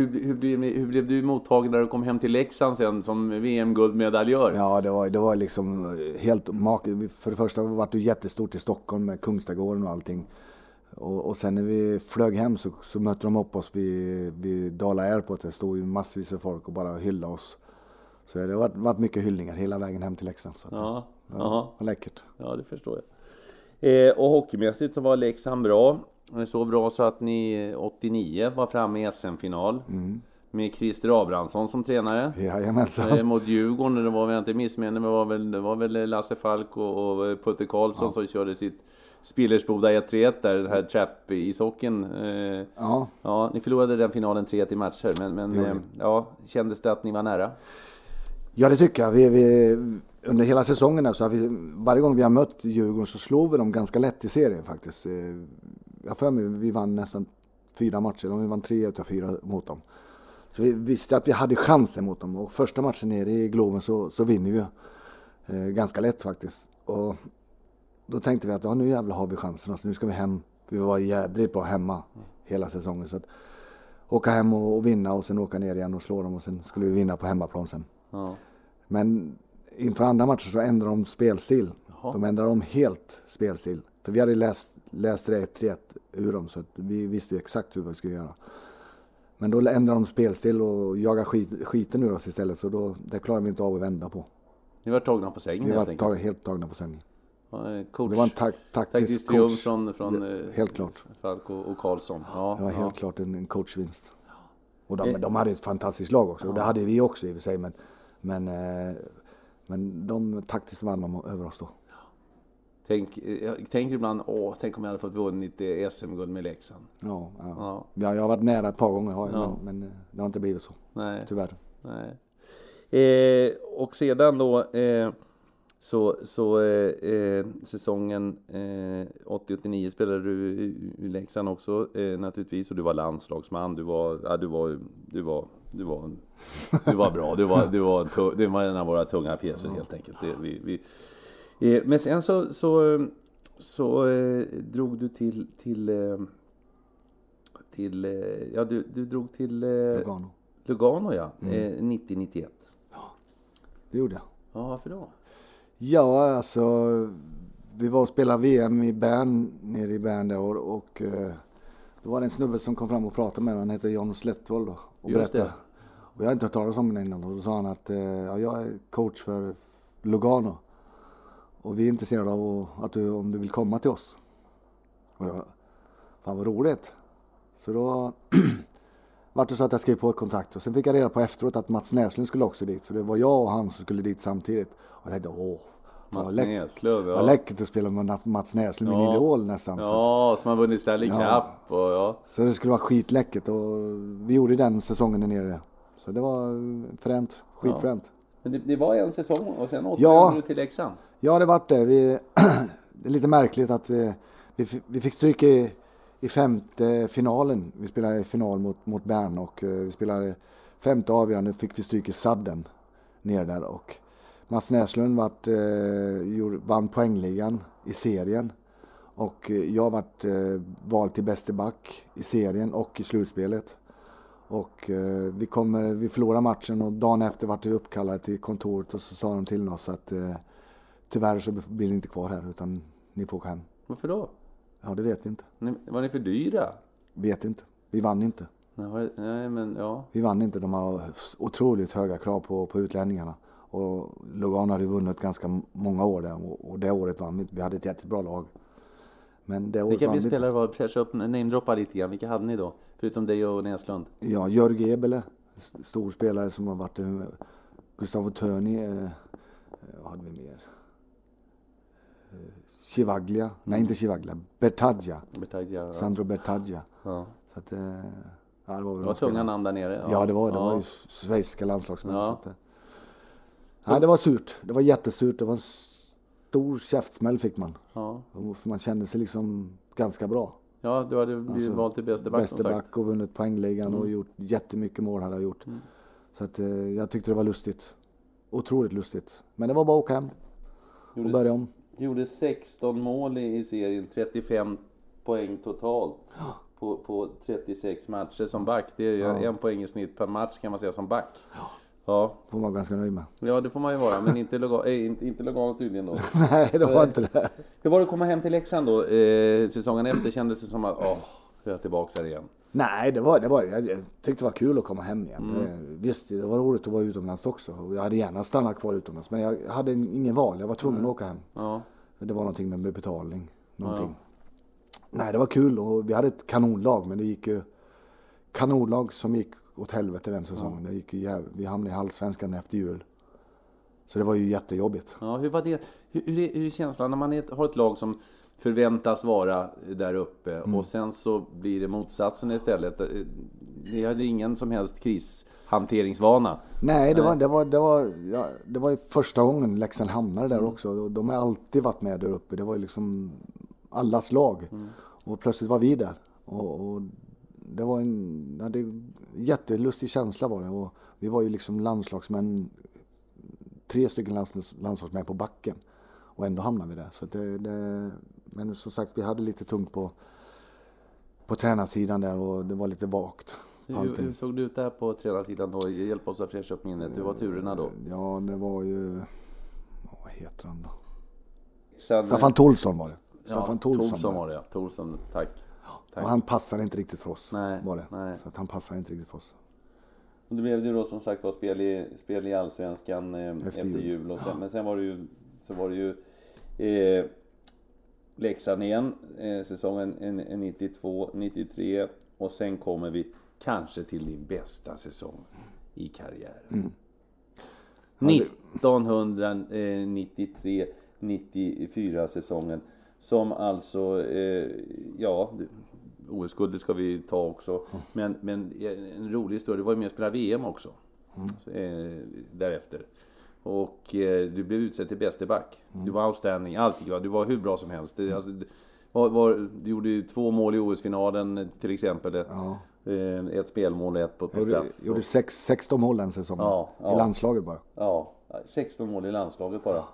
S4: Hur blev du mottagen när du kom hem till Leksand sen som VM-guldmedaljör?
S5: Ja, det var liksom helt för det första var det jättestort i Stockholm med Kungsträdgården och allting. Och sen när vi flög hem så mötte de upp oss vid Dala Airport. Det stod ju massvis av folk och bara hyllade oss. Så det har varit mycket hyllningar hela vägen hem till Leksand. Så
S4: ja,
S5: det var läckert.
S4: Ja, det förstår jag. Och hockeymässigt så var Leksand bra. Så bra så att ni 89 var framme i SM-final. Med Christer Abrahamsson som tränare.
S5: Jajamensan.
S4: Mot Djurgården. Det var väl inte missminner, men det var väl Lasse Falk och Putte Karlsson som körde sitt Spillersboda 1-3 där, den här trap i socken. Ja, ni förlorade den finalen 3 i matcher. Men kändes det att ni var nära?
S5: Ja, det tycker jag. Vi under hela säsongen så har varje gång vi har mött Djurgården så slår vi dem ganska lätt i serien faktiskt. Jag för mig vi vann nästan 4 matcher. Vi vann 3 utav 4 mot dem. Så vi visste att vi hade chansen mot dem. Och första matchen nere i Globen så vinner vi ganska lätt faktiskt. Och då tänkte vi att nu jävlar har vi chansen. Alltså, nu ska vi hem. Vi var jädrigt bra hemma hela säsongen. Så att åka hem och vinna och sen åka ner igen och slå dem. Och sen skulle vi vinna på hemmaplan sen. Ja. Men inför andra matcher så ändrade de spelstil. Jaha. De ändrade om helt spelstil. För vi hade läst det 3-1 ur dem, så att vi visste exakt hur vi skulle göra. Men då ändrade de spelstil och jagade skiten ur oss istället. Så det klarade vi inte av att vända på.
S4: Ni var tagna på sängen
S5: helt enkelt? Helt tagna på sängen.
S4: Coach.
S5: Det var en taktisk coach.
S4: Från
S5: helt klart.
S4: Falk och Karlsson. Ja,
S5: det var helt klart en coachvinst. Och de hade ett fantastiskt lag också. Och det hade vi också i och för sig. Men de taktiskt vann de över oss då.
S4: Tänk ibland, tänk om jag hade fått vunnit SM-guld med Leksand.
S5: Ja. Jag har varit nära ett par gånger, men det har inte blivit så.
S4: Nej.
S5: Tyvärr.
S4: Nej. Och sedan då säsongen 80-89 spelade du i Leksand också naturligtvis, och du var landslagsman. Du var bra. Du var en av våra tunga pjäser helt enkelt. Men sen så drog du till du drog till Lugano 90-91.
S5: Ja, det gjorde jag.
S4: Ja, varför då?
S5: Ja, alltså vi var och spelade VM i Bern, nere i Bern där, och då var det en snubbe som kom fram och pratade med mig. Han heter Jan Slättvold då, och berättade. Och jag har inte hört talas om den innan, och då sa han att jag är coach för Lugano. Och vi är intresserade av om du vill komma till oss. Och jag, fan vad roligt. Så då var det så att jag skrev på ett kontrakt. Och sen fick jag reda på efteråt att Mats Näslund skulle också dit. Så det var jag och han som skulle dit samtidigt. Och jag tänkte,
S4: Mats Näslund,
S5: vad läckert att spela med Mats Näslund, min idol nästan.
S4: Ja, som har vunnit Stanley Cup.
S5: Så det skulle vara skitläckert. Och vi gjorde den säsongen där nere. Så det var skitfränt.
S4: Men det var en säsong och sen återvände du till Leksand.
S5: Ja, det var det. Det är lite märkligt att vi fick stryk i femte finalen. Vi spelade i final mot Bern, och vi spelade femte avgörande, fick vi stryk i sadden ner där. Och Mats Näslund vann poängligan i serien. Och jag varit vald till bäste back i serien och i slutspelet. Och vi förlorade matchen, och dagen efter var vi uppkallade till kontoret, och så sa de till oss att tyvärr så blir ni inte kvar här, utan ni får åka hem.
S4: Varför då?
S5: Ja, det vet vi inte.
S4: Var ni för dyra?
S5: Vet inte. Vi vann inte.
S4: Nej, men ja.
S5: Vi vann inte. De har otroligt höga krav på utlänningarna. Och Lugano hade vunnit ganska många år där, och det året vann vi. Vi hade ett jättebra lag. Men det året
S4: vilka spelare var fräscha upp? Namedroppa lite grann. Vilka hade ni då? Förutom dig och Näslund.
S5: Ja, Jörg Ebele. Stor spelare som har varit Gustavo Törni. Vad hade vi mer? Chivaglia. Nej, inte Chivaglia. Bertaglia.
S6: Ja.
S5: Sandro Bertaglia.
S6: Ja.
S5: Så att, det
S6: var tunga namn där nere.
S5: Ja, det var ju schweiziska landslagsmän. Ja. Nej, det var surt. Det var jättesurt. Det var en stor käftsmäll fick man.
S6: Ja.
S5: För man kände sig liksom ganska bra.
S6: Ja, du hade blivit valt till bästa back.
S5: Bästa back och vunnit poängligan och gjort jättemycket mål hade jag gjort. Så att jag tyckte det var lustigt. Otroligt lustigt. Men det var bara att åka hem och börja om.
S6: Du gjorde 16 mål i serien, 35 poäng totalt på 36 matcher som back. Det är en poäng i snitt per match kan man säga som back.
S5: Ja. Får man vara ganska nöjd med.
S6: Ja, det får man ju vara, men inte legalt tydligen då.
S5: Nej, det var inte det.
S6: Hur var det att komma hem till Leksand då? Säsongen efter kändes det som att jag är tillbaka här igen.
S5: Nej, jag tyckte det var kul att komma hem igen. Visst, det var roligt att vara utomlands också. Och jag hade gärna stannat kvar utomlands. Men jag hade ingen val. Jag var tvungen att åka hem.
S6: Ja.
S5: Det var någonting med betalning. Någonting. Ja. Nej, det var kul. Och vi hade ett kanonlag. Men det gick ju... Kanonlag som gick åt helvete den säsongen. Det gick ju vi hamnade i Allsvenskan efter jul. Så det var ju jättejobbigt.
S6: Ja, hur var det? Hur är känslan när man har ett lag som förväntas vara där uppe och sen så blir det motsatsen istället? Det hade ingen som helst krishanteringsvana.
S5: Nej, det var ju första gången Leksand hamnade där också. De har alltid varit med där uppe. Det var ju liksom allas lag. Och plötsligt var vi där. Och det var en jättelustig känsla var det. Och vi var ju liksom landslagsmän, 3 stycken landslagsmän på backen. Och ändå hamnade vi där. Så men som sagt, vi hade lite tungt på tränarsidan där och det var lite vagt.
S6: Hur såg det ut där på tränarsidan då? Hjälp oss att fräscha upp minnet. Hur var turerna då?
S5: Ja, det var ju... Vad heter han då? Staffan Tolsson var det.
S6: Staffan Tolsson var det, ja. Tolsson, tack.
S5: Och han passade inte riktigt för oss.
S6: Nej.
S5: Så att han passade inte riktigt för oss.
S6: Och det blev det då som sagt var spel i Allsvenskan efter jul. Och sen, men sen var det ju Leksand igen, säsongen 92-93. Och sen kommer vi kanske till din bästa säsong i karriären.
S4: 1993-94 säsongen. Som alltså, OS-guldet ska vi ta också. Men en rolig historia, det var ju med att spela VM också. Därefter. Och du blev utsedd till bäste back. Du var outstanding, alltid. Du var hur bra som helst. Du gjorde ju 2 mål i OS-finalen till exempel. Ett spelmål och ett på straff.
S5: Jag gjorde 16 mål den säsongen. I landslaget bara.
S4: Ja, 16 mål i landslaget bara.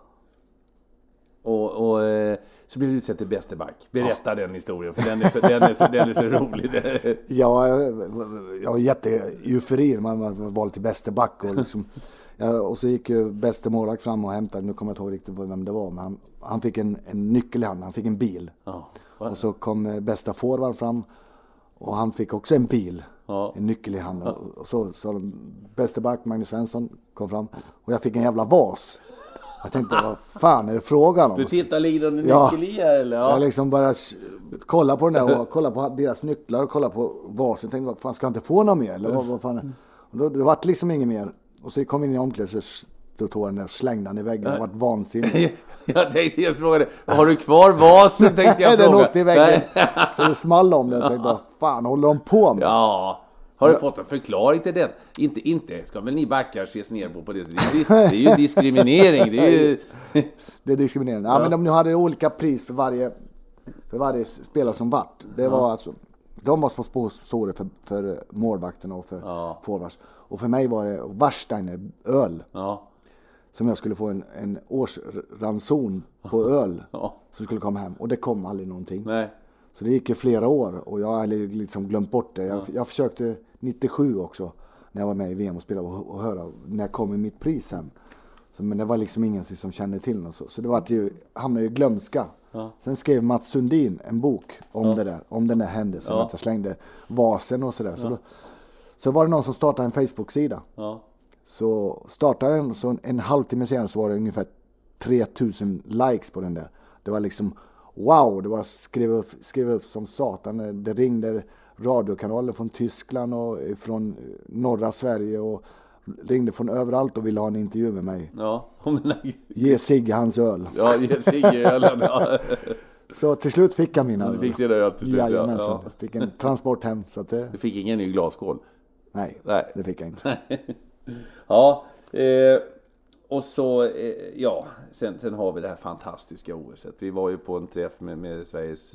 S4: Och så blev du utsedd till bäste back. Berätta den historien, för den är så rolig.
S5: Ja, jag var jätte-eufori när man var till bäste back. Och, liksom, och så gick ju bäste målvakt fram och hämtade, nu kommer jag inte ihåg riktigt vem det var, men han fick en nyckel i handen, han fick en bil. Och så kom bästa forward fram och han fick också en bil, en nyckel i handen. Och så bäste back Magnus Svensson kom fram och jag fick en jävla vas. Jag tänkte, vad fan är det frågan om?
S4: Du tittar, ligger det nyckel i här eller? Ja.
S5: Jag liksom bara kolla på den där och kolla på deras nycklar och kolla på vasen. Jag tänkte, vad fan, ska jag inte få någon mer? Eller vad fan? Och då det var liksom inget mer. Och så kom in i omklädningen så tog den där slängdan i väggen. Det var vansinnigt.
S4: Jag tänkte just fråga dig, har du kvar vasen? Tänkte jag fråga.
S5: Den åkte i väggen. Så det small om det. Jag tänkte, vad fan håller de på med?
S4: Ja. Har du fått en förklaring till det? Inte ska väl ni backar ses ner på det. Det är ju diskriminering.
S5: Det är diskriminering. Ja, men de hade olika pris för varje spelare som vart. Det var alltså, de var sponsorer för målvakterna och för forwards. Och för mig var det Warsteiner öl. Som jag skulle få en årsranson på öl. Som skulle komma hem. Och det kom aldrig någonting.
S4: Nej.
S5: Så det gick ju flera år och jag hade liksom glömt bort det. Jag försökte 97 också när jag var med i VM och spelade och höra när kommer mitt pris hem. Men det var liksom ingen som kände till något. Så det hamnade ju glömska. Sen skrev Mats Sundin en bok om den där händelsen. Att jag slängde vasen och sådär. Så var det någon som startade en Facebook-sida. Så startade den, så en halvtimme senare så var det ungefär 3000 likes på den där. Det var liksom wow, det var skrev upp som satan. Det ringde radiokanaler från Tyskland och från norra Sverige och ringde från överallt och ville ha en intervju med mig. Ge Sigge hans öl.
S4: Ja, ge Sigge ölen. Ja.
S5: Så till slut fick jag mina öl.
S4: Du fick det öl till slut.
S5: Jajamensan. Fick en transport hem. Så att
S4: Du fick ingen ny glasskål?
S5: Nej, det fick jag inte.
S4: Ja, och så, sen har vi det här fantastiska OS-et. Vi var ju på en träff med Sveriges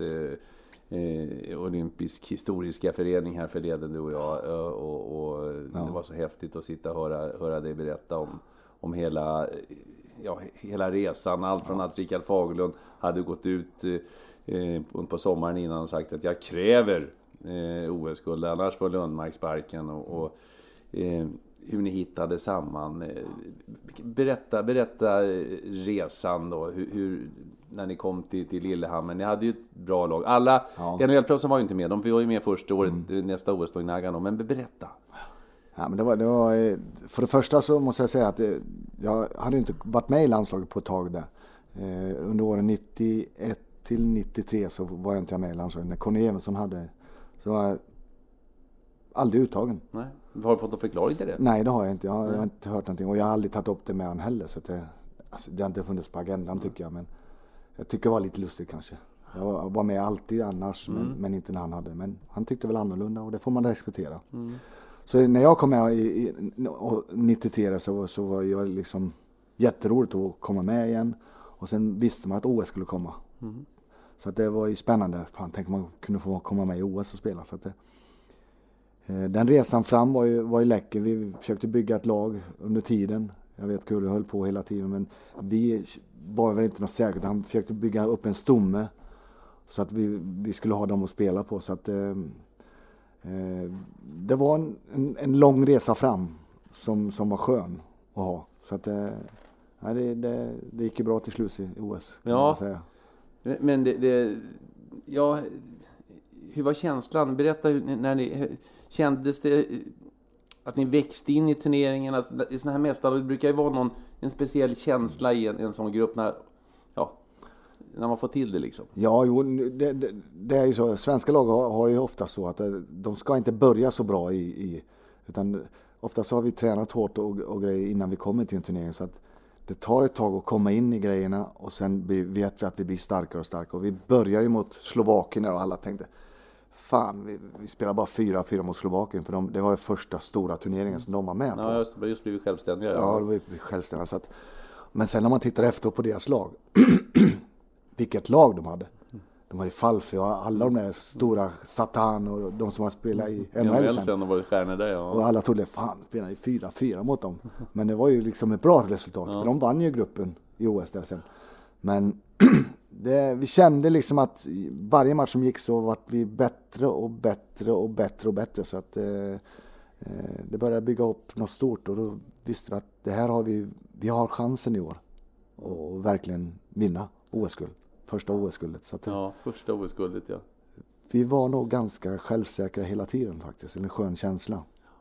S4: olympisk historiska förening här förleden, du och jag. Och det var så häftigt att sitta och höra dig berätta om hela resan. Allt från att Rickard Fagerlund hade gått ut på sommaren innan och sagt att jag kräver OS-guld, annars får Lundmark sparken och hur ni hittade samman. Berätta resan då, hur när ni kom till Lillehammer. Ni hade ju ett bra lag. Alla, NHL-proffsen var ju inte med. De var ju med första året, nästa OS stod Nagano. Men berätta.
S5: Ja, men det var för det första så måste jag säga att jag hade inte varit med i landslaget på ett tag där. Under åren 91 till 93 så var jag inte med i landslaget. När Conny Evensson hade, så var jag aldrig uttagen.
S4: Nej. Har du fått en förklaring till det?
S5: Nej, det har jag inte. Jag har inte hört någonting. Och jag har aldrig tagit upp det med han heller. Så att det har inte funnits på agendan tycker jag. Men jag tycker det var lite lustigt kanske. Jag var med alltid annars. Men inte när han hade. Men han tyckte väl annorlunda. Och det får man respektera. Så när jag kom med i 93 så var jag liksom jätteroligt att komma med igen. Och sen visste man att OS skulle komma. Så att det var ju spännande. Fan, tänk om man kunde få komma med i OS och spela. Så att den resan fram var ju läcker. Vi försökte bygga ett lag under tiden. Jag vet hur det höll på hela tiden. Men vi var väl inte något säkert. Han försökte bygga upp en stomme. Så att vi skulle ha dem att spela på. Så att det var en lång resa fram. Som var skön att ha. Så att det gick ju bra till slut i OS. Kan man säga.
S4: Men hur var känslan? Berätta när ni... Kändes det att ni växte in i turneringen? Alltså, i såna här mästare, det brukar ju vara en speciell känsla i en sån grupp när man får till det liksom.
S5: Ja, det är ju så. Svenska lag har ju ofta så att de ska inte börja så bra utan oftast har vi tränat hårt och grejer innan vi kommer till en turnering. Så att det tar ett tag att komma in i grejerna och sen vet vi att vi blir starkare och starkare. Och vi börjar ju mot Slovakien och alla tänkte, fan, vi spelar bara 4-4 mot Slovakien. För det var ju första stora turneringen som de var med på.
S4: Ja, just blivit självständiga.
S5: Ja, det var självständiga. Så att, men sen när man tittar efter på deras lag, vilket lag de hade. De hade Falfi och alla de där stora Satan och de som har spelat i NHL sen.
S4: Och var stjärnor där, ja.
S5: Och alla trodde, fan, spelade i 4-4 mot dem. Men det var ju liksom ett bra resultat. För de vann ju gruppen i OS där sen. Men vi kände liksom att varje match som gick så var vi bättre och bättre och bättre och bättre. Så att det började bygga upp något stort. Och då visste vi att det här har vi har chansen i år. Och verkligen vinna OS-guld. Första OS-guldet. Så att,
S4: ja, första OS-guldet, ja.
S5: Vi var nog ganska självsäkra hela tiden faktiskt. En skön känsla.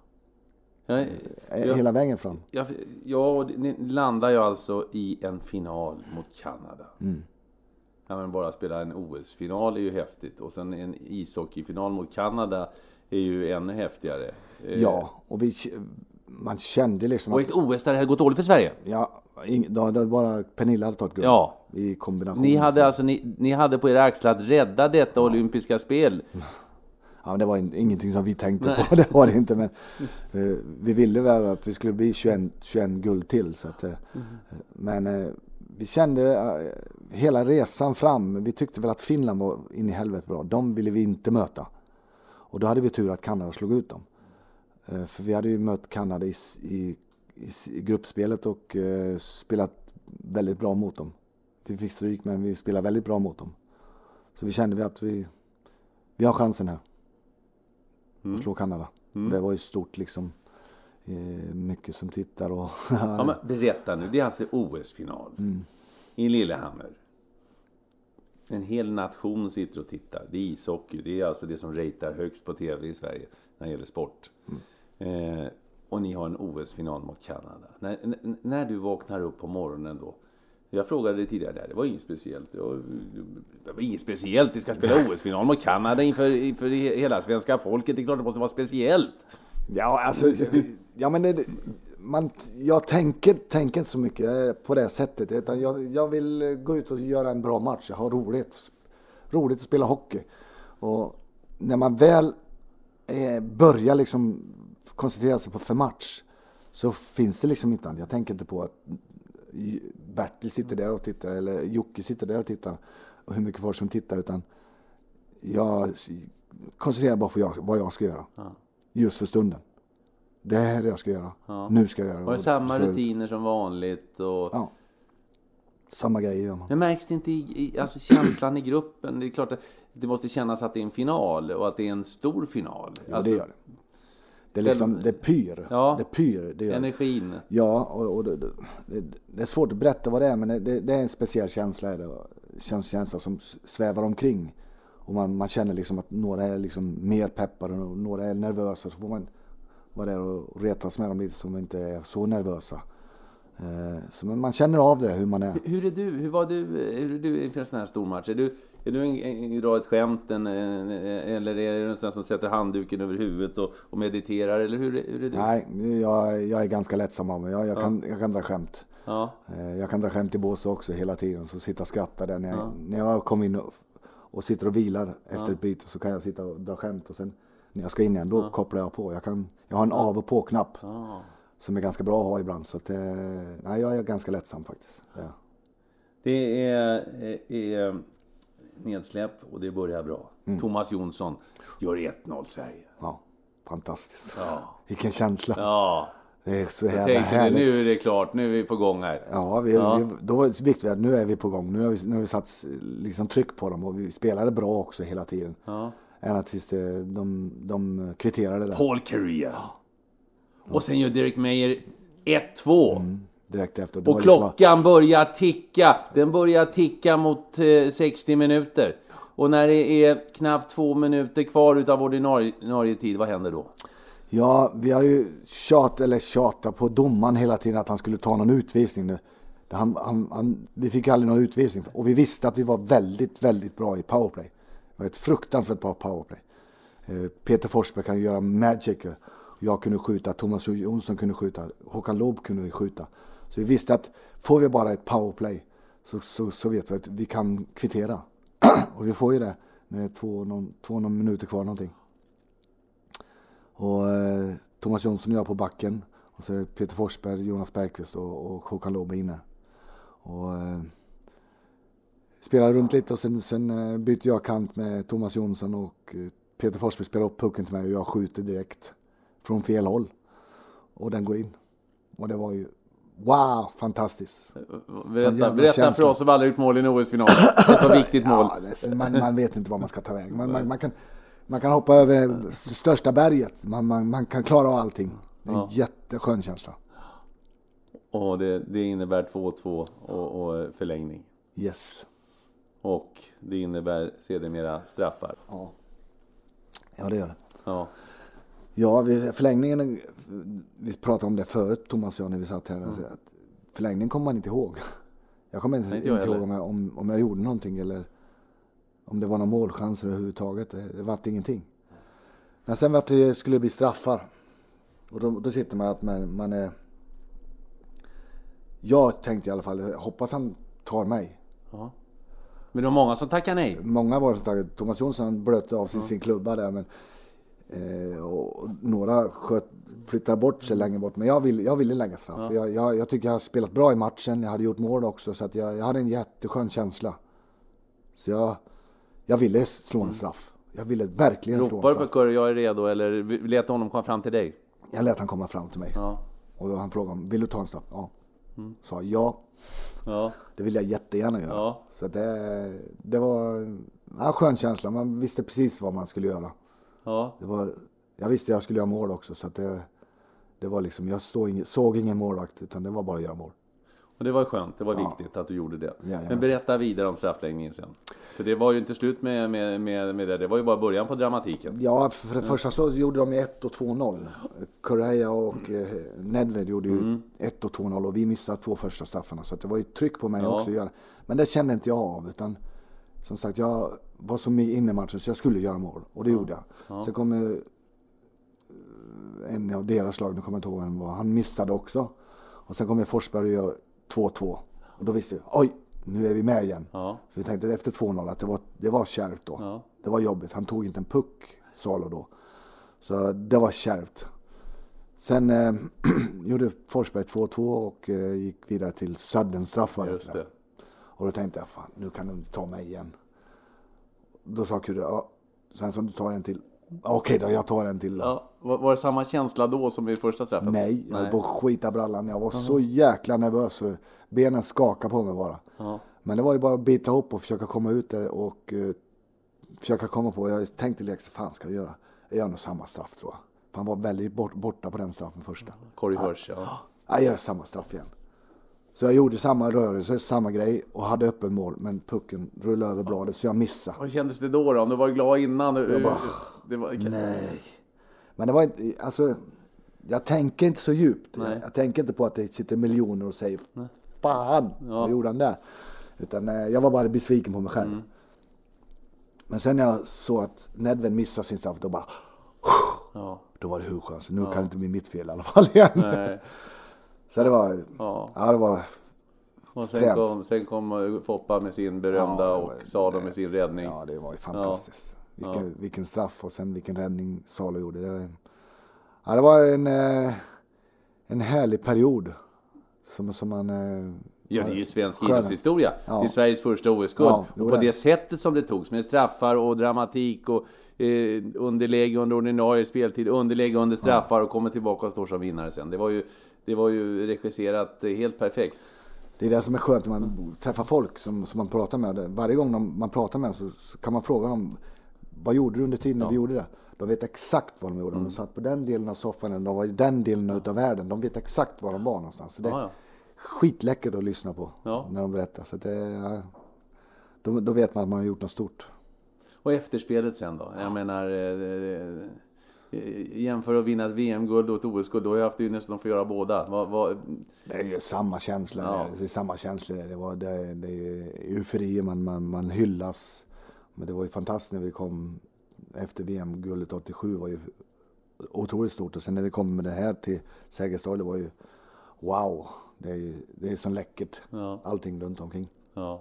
S5: Hela vägen fram.
S4: Ja, ni landar ju alltså i en final mot Kanada. Ja, men bara spela en OS-final är ju häftigt. Och sen en ishockeyfinal mot Kanada är ju ännu häftigare.
S5: Ja, och man kände liksom
S4: och ett OS där det hade gått dåligt för Sverige.
S5: Ja, då bara Pernilla hade tagit guld.
S4: Ja.
S5: I kombination.
S4: Ni hade på era axlar att rädda detta olympiska spel.
S5: Ja, men det var ingenting som vi tänkte på. Det var det inte, men vi ville väl att vi skulle bli 21 guld till. Så att, men vi kände hela resan fram. Vi tyckte väl att Finland var in i helvete bra. De ville vi inte möta. Och då hade vi tur att Kanada slog ut dem. För vi hade ju mött Kanada i gruppspelet och spelat väldigt bra mot dem. Vi fick stryk, men vi spelade väldigt bra mot dem. Så vi kände att vi har chansen här. Att slå Kanada. Och det var ju stort liksom. Mycket som tittar och...
S4: Ja, men berätta nu. Det är alltså OS-final. I Lillehammer. En hel nation sitter och tittar. Det är ishockey. Det är alltså det som ratear högst på tv i Sverige när det gäller sport. Och ni har en OS-final mot Kanada. När du vaknar upp på morgonen då. Jag frågade dig tidigare där. Det var inget speciellt. Det var inget speciellt. Vi ska spela OS-final mot Kanada inför hela svenska folket. Det är klart det måste vara speciellt.
S5: Ja, alltså... Ja, men jag tänker inte så mycket på det sättet. Utan jag vill gå ut och göra en bra match. Jag har roligt. Roligt att spela hockey. Och när man väl börjar liksom koncentrera sig på för match så finns det liksom inte annat. Jag tänker inte på att Bertil sitter där och tittar eller Jocke sitter där och tittar och hur mycket folk som tittar, utan jag koncentrerar bara på vad jag ska göra. Just för stunden. Det här är det jag ska göra. Nu ska jag göra det.
S4: Och det samma rutiner som vanligt. Och...
S5: Ja. Samma grejer gör man.
S4: Men märks det inte alltså känslan i gruppen? Det är klart att det måste kännas att det är en final och att det är en stor final.
S5: Ja, alltså, det gör det. Det är liksom, det pyr.
S4: Ja,
S5: det pyr. Det gör
S4: energin.
S5: Det. Ja, och det är svårt att berätta vad det är, men det är en speciell känsla. Det känsla som svävar omkring. Och man känner liksom att några är liksom mer peppade och några är nervösa. Så får man vara där och retas med dem lite som inte är så nervösa. Så man känner av det, hur man är.
S4: Hur är du? Hur är du inför en sån här stor match? Är du en dra ett skämt eller är det en sån som sätter handduken över huvudet och mediterar, eller hur är du?
S5: Nej, jag är ganska lättsam av mig. Jag kan dra skämt. Ja. Jag kan dra skämt i bås också hela tiden, så sitta och skratta där när jag kommer in och sitter och vilar efter ett byte, så kan jag sitta och dra skämt, och sen när jag ska in igen då kopplar jag på. Jag har en av och på knapp. Som är ganska bra att ha ibland. Så att, nej, jag är ganska lättsam faktiskt. Ja.
S4: Det är nedsläpp och det börjar bra. Thomas Jonsson gör 1-0 Sverige.
S5: Ja, fantastiskt. Ja. Vilken känsla.
S4: Ja.
S5: Det är så jävla härligt.
S4: Nu är det klart, nu är vi på gång här.
S5: Ja, då var det viktigt att nu är vi på gång. Nu har vi satt liksom tryck på dem och vi spelade bra också hela tiden. Ja. Ända tills de kvitterade där.
S4: Paul Kariya. Ja. Och sen gör Derek Meyer 1-2.
S5: Direkt efter.
S4: Och klockan börjar ticka. Den börjar ticka mot 60 minuter. Och när det är knappt 2 minuter kvar utav ordinarie tid, vad händer då?
S5: Ja, vi har ju tjatat på domaren hela tiden att han skulle ta någon utvisning nu. Vi fick aldrig någon utvisning. Och vi visste att vi var väldigt, väldigt bra i powerplay. Det var ett fruktansvärt bra powerplay. Peter Forsberg kan göra magic. Jag kunde skjuta, Thomas Jonsson kunde skjuta, Håkan Loob kunde skjuta. Så vi visste att får vi bara ett powerplay så vet vi att vi kan kvittera. Och vi får ju det när det är två minuter kvar någonting. Och Thomas Jonsson och jag på backen. Och så är det Peter Forsberg, Jonas Bergqvist och Håkan Loob inne. Och spelar runt lite och sen byter jag kant med Thomas Jonsson och Peter Forsberg spelar upp pucken till mig och jag skjuter direkt från fel håll. Och den går in. Och det var ju wow, fantastiskt.
S4: Berätta för oss som aldrig gjort mål i en OS-final. Ett så viktigt mål.
S5: Ja, man vet inte vad man ska ta väg. Man kan hoppa över det största berget. Man kan klara av allting. Det är en jätteskön känsla.
S4: Och det innebär 2-2 och förlängning.
S5: Yes.
S4: Och det innebär sedermera straffar.
S5: Ja, det gör det.
S4: Ja.
S5: Ja, förlängningen, vi pratade om det förut, Thomas och jag, när vi satt här. Förlängningen kommer man inte ihåg. Jag kommer inte ihåg om jag gjorde någonting eller om det var några målchanser överhuvudtaget. Det var ingenting. Men sen var det skulle bli straffar. Och då sitter man att man är... Jag tänkte i alla fall, hoppas han tar mig.
S4: Ja. Men det var många som tackade nej.
S5: Många var som tackade. Thomas Jonsson blöt av sin klubba där, men och några flyttade bort sig längre bort. Men jag ville lägga straff. Ja. Jag tycker jag har spelat bra i matchen. Jag hade gjort mål också, så att jag hade en jätteskön känsla. Så jag ville slå en straff. Jag ville verkligen slå en straff.
S4: Ropar på Curry, jag är redo, eller lät honom komma fram till dig?
S5: Jag lät han komma fram till mig. Ja. Och då han frågade vill du ta en straff? Ja. Sa ja. Det vill jag jättegärna göra. Ja. Så det var en skön känsla. Man visste precis vad man skulle göra. Ja. Jag visste jag skulle göra mål också, så att det var liksom, jag såg ingen målvakt, utan det var bara att göra mål.
S4: Och det var skönt, det var viktigt att du gjorde det.
S5: Ja,
S4: men berätta vidare om straffläggningen sen. För det var ju inte slut med det var ju bara början på dramatiken.
S5: Ja, för det första så gjorde de 1 och 2-0. Correa och Nedved gjorde ju 1 och 2-0 och vi missade 2 första straffarna, så att det var ju tryck på mig också att göra. Men det kände inte jag av, utan som sagt, jag var så mycket inne i matchen så jag skulle göra mål, och det gjorde jag. Ja. Sen kom en av deras lag, nu kommer jag inte ihåg vem det var, han missade också. Och sen kom Forsberg och gör 2-2. Och då visste vi, oj, nu är vi med igen. Ja. För vi tänkte efter 2-0 att det var kärvt då. Ja. Det var jobbigt, han tog inte en puck, Salo då. Så det var kärvt. Sen gjorde Forsberg 2-2 och gick vidare till sudden straffar.
S4: Just det.
S5: Och då tänkte jag, fan, nu kan de ta mig igen. Då sa Kurre, sen som du tar en till. Okej då, jag tar en till.
S4: Ja, var det samma känsla då som i första straffen?
S5: Nej, jag var på skita brallan. Jag var så jäkla nervös. Så benen skakade på mig bara. Men det var ju bara att bita upp och försöka komma ut där och försöka komma på. Jag tänkte liksom, fan ska jag göra? Jag gör nog samma straff, tror jag. För han var väldigt borta på den straffen första.
S4: Corey Hirsch, ja.
S5: Jag gör samma straff igen. Så jag gjorde samma rörelse, samma grej och hade öppen mål, men pucken rullade över bladet så jag missade.
S4: Vad kändes det då? Om du var glad innan?
S5: Nej. Men det var inte, alltså, jag tänker inte så djupt. Jag tänker inte på att det sitter miljoner och säger, fan, vad gjorde han där? Utan jag var bara besviken på mig själv. Men sen när jag såg att Nedved missade sin straff, då bara, då var det hur chans. Nu kan det inte bli mitt fel i alla fall igen. Nej. Så det var, det var
S4: och sen kom Foppa med sin berömda och Salo med sin räddning.
S5: Ja, det var ju fantastiskt. Vilken straff och sen vilken räddning Salo gjorde. Det var en härlig period som man...
S4: Ja, det är ju svensk idrottshistoria. Ja. Det är Sveriges första OS-guld. Ja, och på det sättet som det togs, med straffar och dramatik och underläge under ordinarie speltid, underläge under straffar och kommer tillbaka och står som vinnare sen. Det var ju regisserat helt perfekt.
S5: Det är det som är skönt när man träffar folk som man pratar med. Varje gång man pratar med dem så kan man fråga dem, vad gjorde du under tiden när vi gjorde det? De vet exakt vad de gjorde. De satt på den delen av soffan, de var i den delen av världen. De vet exakt var de var någonstans. Så det är skitläckert att lyssna på när de berättar. Så då vet man att man har gjort något stort.
S4: Och efterspelet sen då? Jag menar, jämför att vinna ett VM-guld och ett OS-guld, då har jag haft ju nästan för att göra båda.
S5: Det är ju samma känsla. Det är samma känsla. Det är eufori, man hyllas. Men det var ju fantastiskt när vi kom efter VM-guldet 87, var ju otroligt stort. Och sen när vi kom med det här till Sergels torg, det var ju wow. Det är så läckert.
S4: Ja.
S5: Allting runt omkring.
S4: Ja,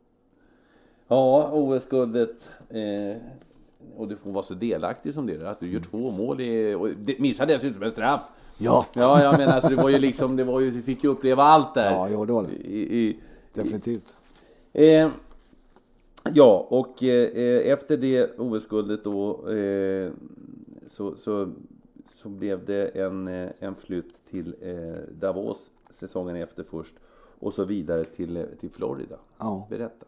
S4: OS-guldet. Och du får vara så delaktig som det är. Att du gör 2 mål och missade dessutom en straff.
S5: Ja.
S4: Ja, jag menar, alltså, det var ju liksom, du fick ju uppleva allt där.
S5: Ja, det var det. Definitivt.
S4: Ja, och efter det OS-guldet då så blev det en flytt till Davos säsongen efter först. Och så vidare till Florida.
S5: Ja.
S4: Berätta.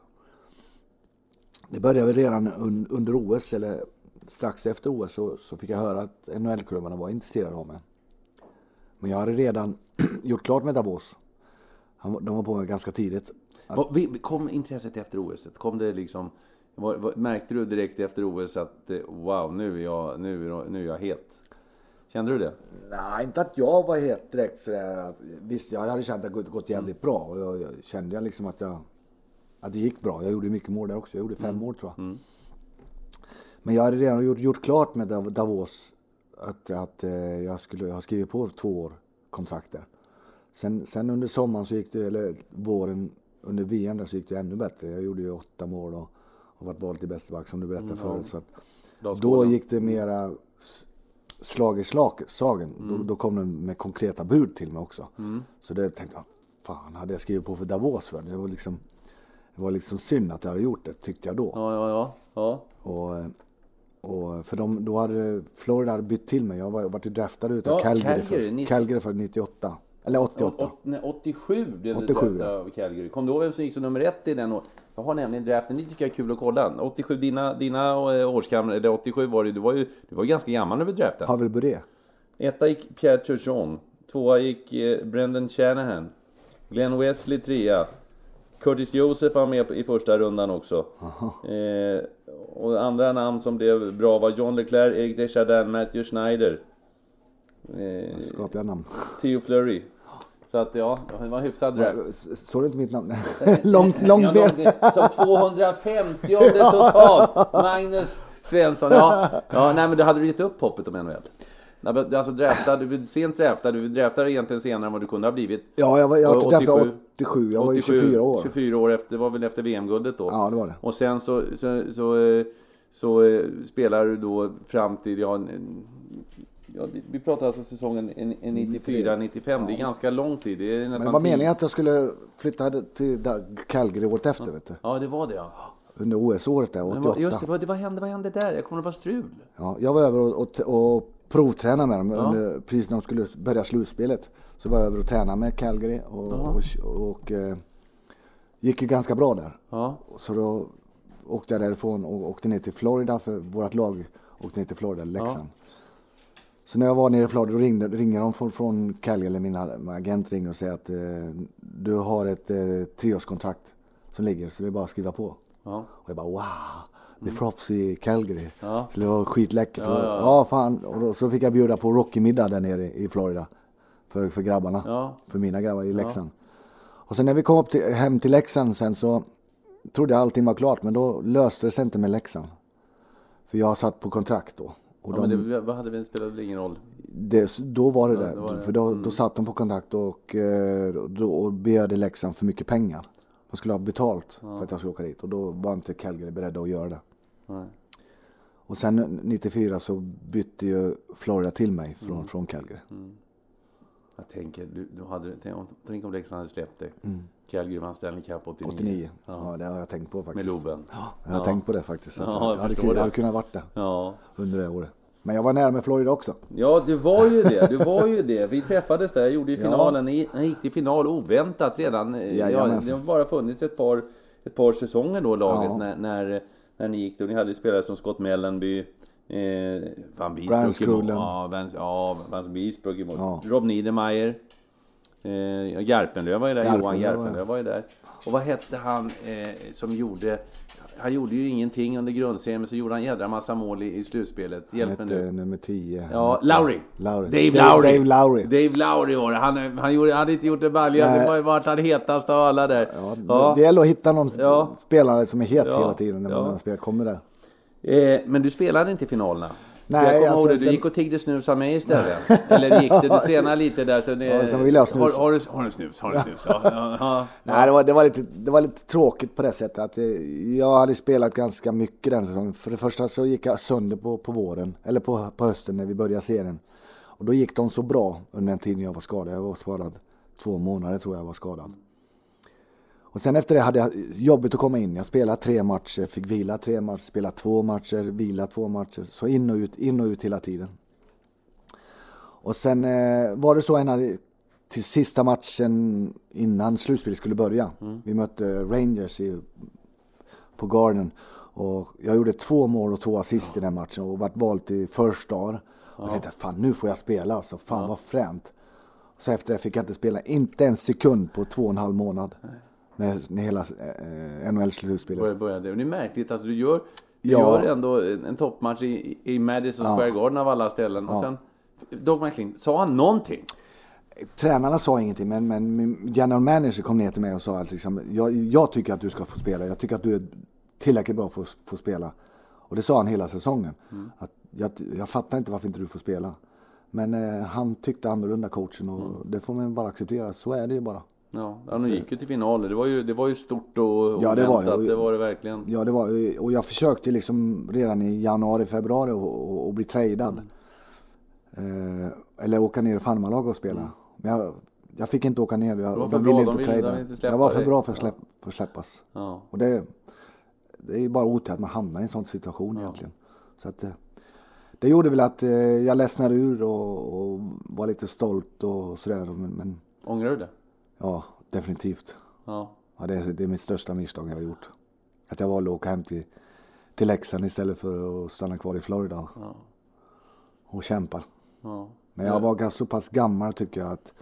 S5: Det började redan under OS, eller strax efter OS, så fick jag höra att NHL-klubbarna var intresserade av mig. Men jag hade redan gjort klart med Davos. De var på mig ganska tidigt.
S4: Kom intresset efter OS? Kom det liksom, märkte du direkt efter OS att wow, nu är jag het? Kände du det?
S5: Nej, inte att jag var helt direkt sådär. Visst, jag hade känt att det gått jävligt bra. Och jag kände liksom att det gick bra. Jag gjorde mycket mål där också. Jag gjorde 5 mål, tror jag. Mm. Men jag hade redan gjort klart med Davos att jag skulle ha skrivit på 2 år kontrakt där. Sen under sommaren så gick det, eller våren under VM där, så gick det ännu bättre. Jag gjorde ju 8 mål och varit vald till bästa back, som du berättade förut. Så att då gick det mera slag i sagen. Då kom den med konkreta bud till mig också. Så det tänkte jag, fan, hade jag skrivit på för Davos för det? Det var liksom synd att jag hade gjort det, tyckte jag då.
S4: Ja.
S5: Och för då hade Florida bytt till mig. Jag varit draftad ut av Calgary för 98. Eller 88.
S4: 87 blev det draftad av Calgary. Kom du ihåg vem som gick som nummer 1 i den? Jag har nämligen draften, det tycker jag är kul att kolla. 87, dina årskamrar, eller 87 var det, du var ju ganska gammal när du draftade.
S5: Pavel Bure.
S4: 1 gick Pierre Turgeon, 2 gick Brendan Shanahan, Glenn Wesley 3, Curtis Joseph var med i första rundan också. Och andra namn som blev bra var John Leclerc, Eric Desjardins, Matthew Schneider.
S5: Skapliga namn.
S4: Theo Fleury. Så att det var hyfsad draft.
S5: Såg du inte mitt namn? långt ben.
S4: Som 250 totalt. Magnus Svensson. Nej, men du hade gett upp hoppet om NHL. Alltså sent du draftade egentligen senare än vad du kunde ha blivit.
S5: Ja, jag var draftad 87. Jag var ju 24 år.
S4: 24 år efter, det var väl efter VM-guldet då.
S5: Ja, det var det.
S4: Och sen så spelar du då fram till vi pratar alltså säsongen 94-95. Det är ganska lång tid. Det är nästan.
S5: Men vad menar jag att jag skulle flytta till Calgary året efter, vet du?
S4: Ja, det var det, ja.
S5: Under OS-året där, 88.
S4: Just det, vad hände där? Jag kommer att vara strul.
S5: Ja, jag var över och provträna med dem under, precis när de skulle börja slutspelet. Så var jag över och träna med Calgary och gick ju ganska bra där. Ja. Så då åkte jag därifrån och åkte ner till Florida, för vårt lag åkte ner till Florida, Leksand. Ja. Så när jag var nere i Florida, då ringer de från Calgary, eller min agent ringer och säger att du har ett 3-årskontrakt som ligger, så det är bara att skriva på. Ja. Och jag bara, wow, det är proffs i Calgary. Ja. Så det var skitläckert. Ja, fan. Och så fick jag bjuda på Rocky-middag där nere i Florida för grabbarna. Ja. För mina grabbar i Leksand. Och sen när vi kom hem till Leksand sen, så trodde jag allting var klart, men då löste det sig inte med Leksand. För jag satt på kontrakt då. Och
S4: men vad hade vi spelat, det ingen roll?
S5: Då var det där. För då satt de på kontakt och begärde Leksand för mycket pengar. De skulle ha betalt för att jag skulle åka dit. Och då var inte Calgary beredda att göra det. Nej. Och sen 94 så bytte ju Florida till mig från Calgary.
S4: Jag tänker, tänk om Leksand hade släppt dig. Calgary vann Stanley Cup
S5: 89. Ja, det har jag tänkt på faktiskt.
S4: Med Loben.
S5: Ja, jag har tänkt på det faktiskt. Jag hade kunnat varit det under det året. Men jag var nära med Florida också.
S4: Ja, du var ju det. Vi träffades där, jag gjorde ju finalen. Han gick till final oväntat redan. Det har bara funnits ett par säsonger då, laget, när ni gick. Och ni hade spelare som Scott Mellanby, Van Biesbroek, Van Biesbroek emot, Rob Niedermayer, Garpenlöv var ju där, Johan Garpenlöv var ju där. Och vad hette han som gjorde... Han gjorde ju ingenting under grundserien, men så gjorde han jädra massa mål i slutspelet. Hjälp mig nu.
S5: Nummer 10.
S4: Ja, Lowry.
S5: Dave
S4: Lowry var det. Han hade inte gjort det balja. Det var ju varit han hetast av alla där.
S5: Ja. Det gäller att hitta någon spelare som är het hela tiden när man spelar kommer där.
S4: Men du spelade inte i finalerna? Nej, jag kommer ihåg det. Du gick och tiggde snus av mig istället. Eller gick det? Du tränade lite där. Så det...
S5: Ja, sen vill jag snus.
S4: Har du snus? Ja.
S5: Nej, det var lite tråkigt på det sättet. Att jag hade spelat ganska mycket den säsongen. För det första så gick jag sönder på våren. Eller på hösten när vi började serien. Och då gick de så bra under den tiden jag var skadad. Jag var skadad 2 månader tror jag var skadad. Och sen efter det hade jag jobbigt att komma in. Jag spelade 3 matcher, fick vila 3 matcher, spelade 2 matcher, vila 2 matcher. Så in och ut hela tiden. Och sen var det så till sista matchen innan slutspelet skulle börja. Vi mötte Rangers på Garden. Och jag gjorde 2 mål och 2 assist i den matchen och vart vald till first star. Och jag tänkte, fan nu får jag spela. Så fan vad fränt. Så efter det fick jag inte spela inte en sekund på 2,5 månad. När hela NHL-slutspelet
S4: började. Det är märkligt, alltså du gör ändå en toppmatch i Madison Square Garden av alla ställen. Och sen, Doug MacLean, sa han någonting?
S5: Tränarna sa ingenting, men min general manager kom ner till mig och sa att liksom, jag tycker att du ska få spela. Jag tycker att du är tillräckligt bra för att få spela. Och det sa han hela säsongen. Att jag fattar inte varför inte du får spela. Men han tyckte annorlunda, coachen, och det får man bara acceptera. Så är det ju bara.
S4: Ja, de gick ju till finaler. Det var ju stort och
S5: ja,
S4: det var det verkligen.
S5: Ja, det var, och jag försökte liksom redan i januari, februari och bli tradad. Eller åka ner i farmarlag och spela. Men jag fick inte åka ner. De ville inte trada. Jag var för bra för att släppas. Ja. Och det är ju bara otätt att man hamnar i en sån situation egentligen. Så att det gjorde väl att jag ledsnade ur och var lite stolt och sådär. Men
S4: ångrar du det?
S5: Ja, definitivt. Ja, det är mitt största misstag jag har gjort. Att jag valde att åka hem till Leksand istället för att stanna kvar i Florida och kämpa. Ja. Men jag var så pass gammal tycker jag att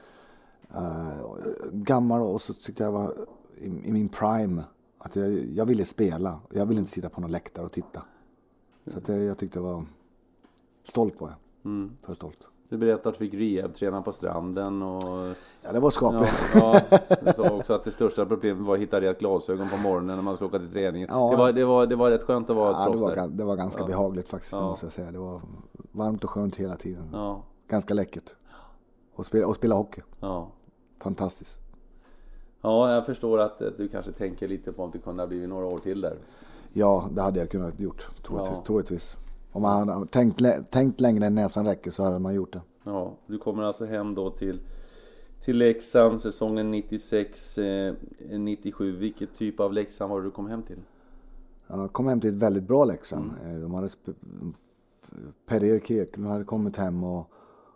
S5: gammal, och så tyckte jag var i min prime att jag ville spela. Jag ville inte sitta på någon läktare och titta. Så att jag tyckte jag var stolt på det. För stolt.
S4: Du berättade att du fick rehab-träna på stranden. Och...
S5: Ja, det var skapligt.
S4: Ja, du sa också att det största problemet var att hitta rätt glasögon på morgonen när man skulle åka till träningen. Ja. Det var rätt skönt att vara proffs där.
S5: Det var ganska behagligt faktiskt, måste jag säga. Det var varmt och skönt hela tiden. Ja. Ganska läckert. Och spela hockey. Ja. Fantastiskt.
S4: Ja, jag förstår att du kanske tänker lite på om det kunde ha blivit några år till där.
S5: Ja, det hade jag kunnat gjort, troligtvis. Om man hade tänkt längre än näsan räcker så hade man gjort det.
S4: Ja, du kommer alltså hem då till Leksand säsongen 96-97. Vilket typ av Leksand var det du kom hem till?
S5: Jag kom hem till ett väldigt bra Leksand. De hade Per-Erik Eklund hade kommit hem och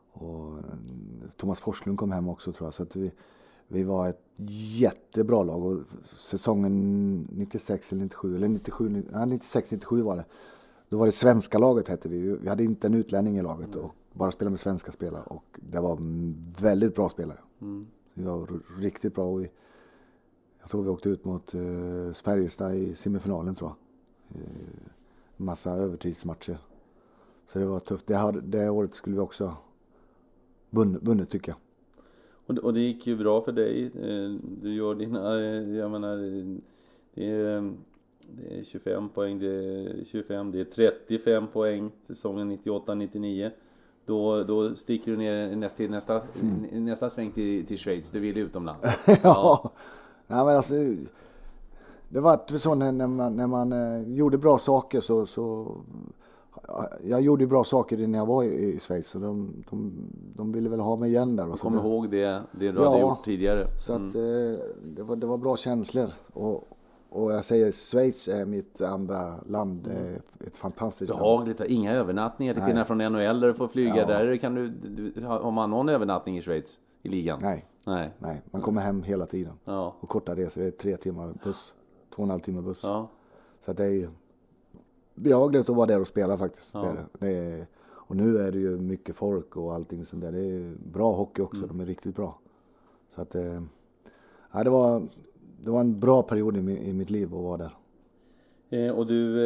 S5: Thomas Forslund kom hem också tror jag. Så att vi var ett jättebra lag. Och säsongen 96 eller 97 eller 96-97 var det. Då var det svenska laget hette vi. Vi hade inte en utlänning i laget och bara spelade med svenska spelare. Och det var väldigt bra spelare. Vi var riktigt bra. Och jag tror vi åkte ut mot Färjestad i semifinalen tror jag. Massa övertidsmatcher. Så det var tufft. Det året skulle vi också vunnit tycker jag.
S4: Och det gick ju bra för dig. Du gör dina, jag menar, det är 25 poäng, det är 25, det är 35 poäng säsongen 98-99. Då sticker du ner till nästa sväng till Schweiz. Du vill utomlands.
S5: Ja. Nej, men alltså, det var så när man gjorde bra saker så jag gjorde bra saker när jag var i Schweiz så de ville väl ha mig igen där.
S4: Och kom ihåg det du hade gjort tidigare.
S5: Så att det var bra känslor och jag säger Schweiz är mitt andra land, ett fantastiskt land.
S4: Behagligt, inga övernattningar till skillnad från NHL där du får flyga där. Kan har man någon övernattning i Schweiz i ligan?
S5: Nej, man kommer hem hela tiden. Ja. Och korta resor, det är 3 timmar buss, 2,5 timmar buss. Ja. Så att det är behagligt att vara där och spela faktiskt. Ja. Det är, och nu är det ju mycket folk och allting sånt där. Det är bra hockey också, de är riktigt bra. Så att det var en bra period i mitt liv att vara där.
S4: Och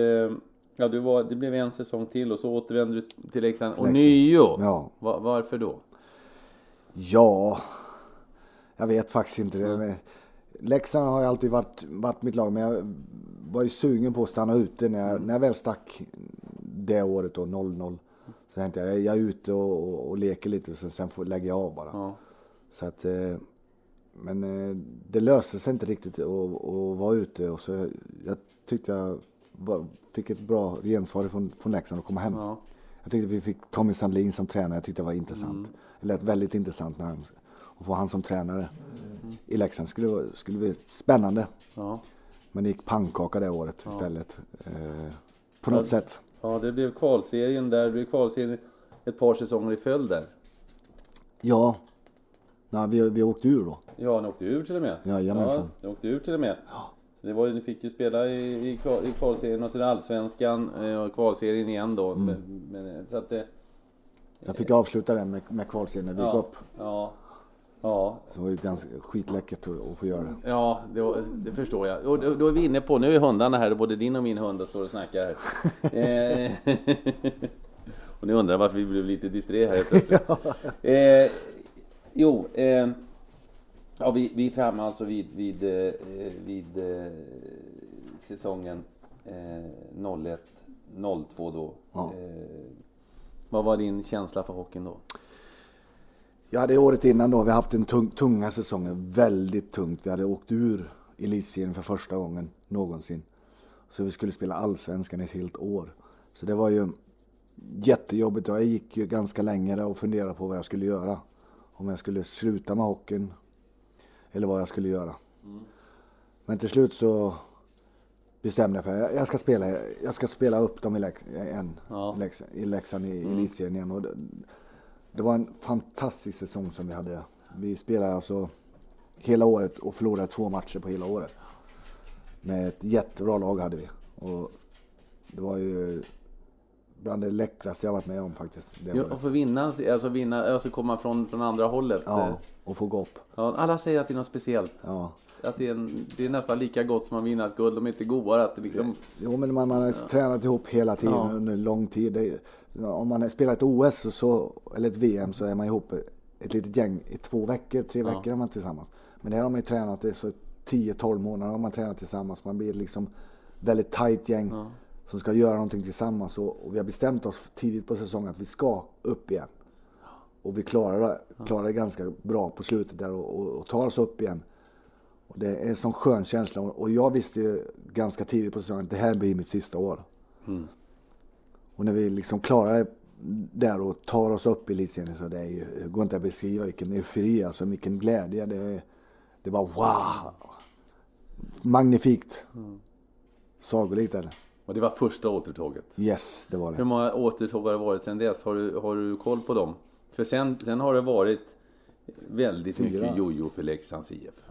S4: det blev en säsong till och så återvände du till Leksand och nio.
S5: Ja.
S4: Varför då?
S5: Ja, jag vet faktiskt inte det. Leksand har ju alltid varit mitt lag, men jag var ju sugen på att stanna ute när jag väl stack det året då, 0-0. Så tänkte jag är ute och leker lite, så sen lägger jag av bara.
S4: Ja.
S5: Så att, men det löste sig inte riktigt att vara ute. Och så jag tyckte jag fick ett bra gensvar från Leksand att komma hem. Ja. Jag tyckte vi fick Tommy Sandlin som tränare. Jag tyckte det var intressant. Det lät väldigt intressant att få han som tränare i Leksand. Skulle bli spännande. Ja. Men det gick pannkaka det året istället. På något sätt.
S4: Ja, det blev kvalserien där. Det blev kvalserien ett par säsonger i följd där.
S5: Ja. Nej, vi åkte ur då.
S4: Ja, ni åkte ur till och med.
S5: Jajamensan.
S4: Ja, ni åkte ur till och med. Ja. Så det var ju, ni fick ju spela i kvalserien och så allsvenskan och kvalserien igen då. Men, så att det...
S5: Jag fick avsluta den med kvalserien när vi gick upp.
S4: Ja.
S5: Så det var ju ganska skitläckert att få göra det.
S4: Ja, det förstår jag. Och då är vi inne på, nu är hundarna här, både din och min hund står och snackar här. Och ni undrar varför vi blev lite disträ här. Vi är framme alltså vid säsongen 01-02 då. Ja. Vad var din känsla för hockeyn då?
S5: Ja, det året innan då. Vi har haft en tunga säsongen. Väldigt tungt. Vi hade åkt ur elitserien för första gången någonsin. Så vi skulle spela allsvenskan ett helt år. Så det var ju jättejobbigt. Jag gick ju ganska länge där och funderade på vad jag skulle göra. Om jag skulle sluta med hockeyn. Eller vad jag skulle göra. Men till slut så bestämde jag för att jag ska spela upp dem i Leksand i elitserien igen. Och det var en fantastisk säsong som vi hade. Vi spelade alltså hela året och förlorade 2 matcher på hela året. Med ett jättebra lag hade vi. Och det var ju bland det läckraste jag varit med om faktiskt.
S4: Och få vinna, alltså komma från andra hållet.
S5: Ja, och få gå upp.
S4: Ja, alla säger att det är något speciellt.
S5: Ja.
S4: Att det är nästan lika gott som att vinna ett guld. De är inte godare att det liksom...
S5: Jo, men man har tränat ihop hela tiden under lång tid. Om man spelar ett OS eller ett VM så är man ihop ett litet gäng i 2 veckor, 3 veckor är man tillsammans. Men det här har man ju tränat i så 10-12 månader har man tränat tillsammans. Man blir liksom väldigt tajt gäng som ska göra någonting tillsammans. Och vi har bestämt oss tidigt på säsongen att vi ska upp igen. Och vi klarar det ganska bra på slutet där och tar oss upp igen. Och det är en sån skön känsla. Och jag visste ju ganska tidigt på säsongen att det här blir mitt sista år. Och när vi liksom klarar det där och tar oss upp i elitserien så det går inte att beskriva vilken eufori, alltså vilken glädje. Det var wow! Magnifikt! Sagolikt är det.
S4: Och det var första återtåget?
S5: Yes, det var det.
S4: Hur många återtåg har det varit sedan dess? Har du koll på dem? För sen har det varit väldigt 4. Mycket jojo för Leksands IF.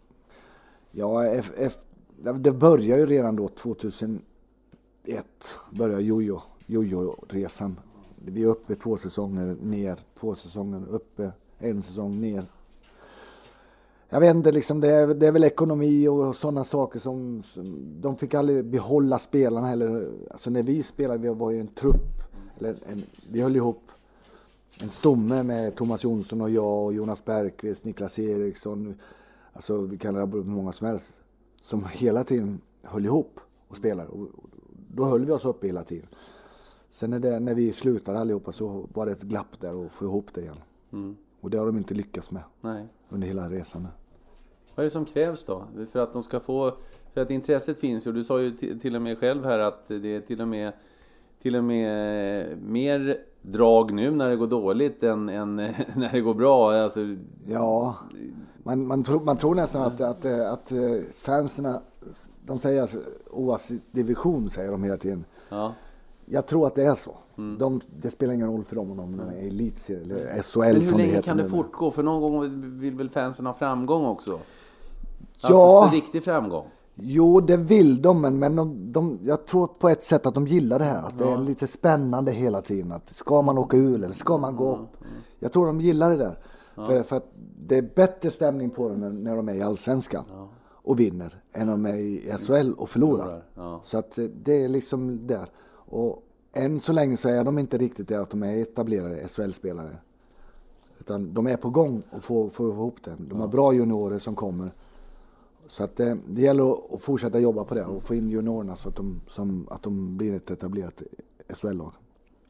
S5: Ja, det började ju redan då 2001. Började jojo-resan. Vi är uppe 2 säsonger, ner 2 säsonger, uppe 1 säsong, ner. Jag vet inte, liksom, det är väl ekonomi och sådana saker som de fick aldrig behålla spelarna heller. Alltså när vi spelade, vi var ju en trupp. Vi höll ihop en stomme med Thomas Jonsson och jag och Jonas Bergqvist, Niklas Eriksson. Alltså vi kallar det många som helst. Som hela tiden höll ihop och spelade. Och då höll vi oss uppe hela tiden. Sen när vi slutade allihopa så var det ett glapp där och få ihop det igen. Och det har de inte lyckats med. Nej. Under hela resan.
S4: Vad är det som krävs då? För att de ska få... För att intresset finns och du sa ju till och med själv här att det är till och med mer drag nu när det går dåligt än när det går bra. Alltså...
S5: Ja, man tror nästan att fanserna, de säger alltså, oavsett division säger de hela tiden. Ja. Jag tror att det är så. Det spelar ingen roll för dem om de är elitserie eller SHL. Men
S4: hur länge kan det fortgå? För någon gång vill väl fansen ha framgång också?
S5: Ja.
S4: Alltså riktig framgång.
S5: Jo, det vill de, men jag tror på ett sätt att de gillar det här. Att det är lite spännande hela tiden. Att ska man åka ur eller ska man gå upp? Jag tror de gillar det där. För att det är bättre stämning på dem när de är i allsvenskan och vinner än när de är i SHL och förlorar. Så att det är liksom där. Och än så länge så är de inte riktigt där att de är etablerade SHL-spelare. Utan de är på gång och få ihop det. De har bra juniorer som kommer. Så att det gäller att fortsätta jobba på det och få in juniorerna så att de blir ett etablerat SHL-lag.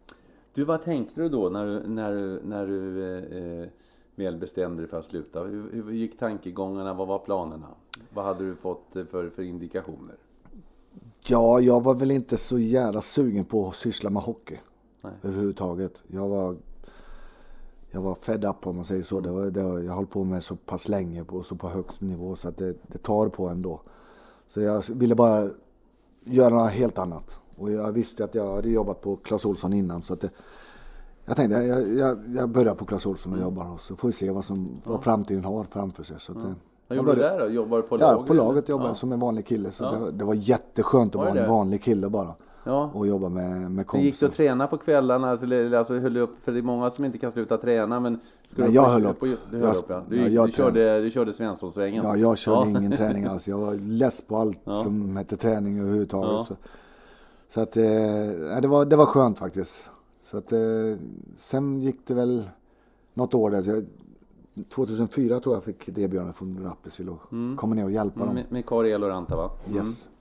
S4: Du, vad tänkte du då när du väl bestämde dig för att sluta? Hur gick tankegångarna? Vad var planerna? Vad hade du fått för indikationer?
S5: Ja, jag var väl inte så jävla sugen på att syssla med hockey.
S4: Nej.
S5: Överhuvudtaget. Jag var fed up, om man säger så. Jag höll på med så pass länge på så på högst nivå så att det tar på ändå. Så jag ville bara göra något helt annat. Och jag visste att jag hade jobbat på Clas Ohlson innan, så att jag tänkte jag börjar på Clas Ohlson och jobbar, och så får vi se vad framtiden har framför sig. Så att,
S4: Vad gjorde du där då? Jobbar på laget?
S5: Ja, på laget jobbade jag som en vanlig kille. Så det var jätteskönt att vara en vanlig kille bara. Ja. Och jobba med kompisar.
S4: Så gick du att träna på kvällarna? Alltså höll upp, för det är många som inte kan sluta träna. Men
S5: nej, jag höll upp.
S4: Du körde Svenssonsvängen.
S5: Ja, jag körde ingen träning alls. Jag var less på allt som hette träning överhuvudtaget. Ja. Så att det var skönt faktiskt. Så att sen gick det väl något år där. 2004 tror jag fick idébjörnen från Rapperswil och komma ner och hjälpa dem.
S4: Med Kariel och Ranta, va?
S5: Yes.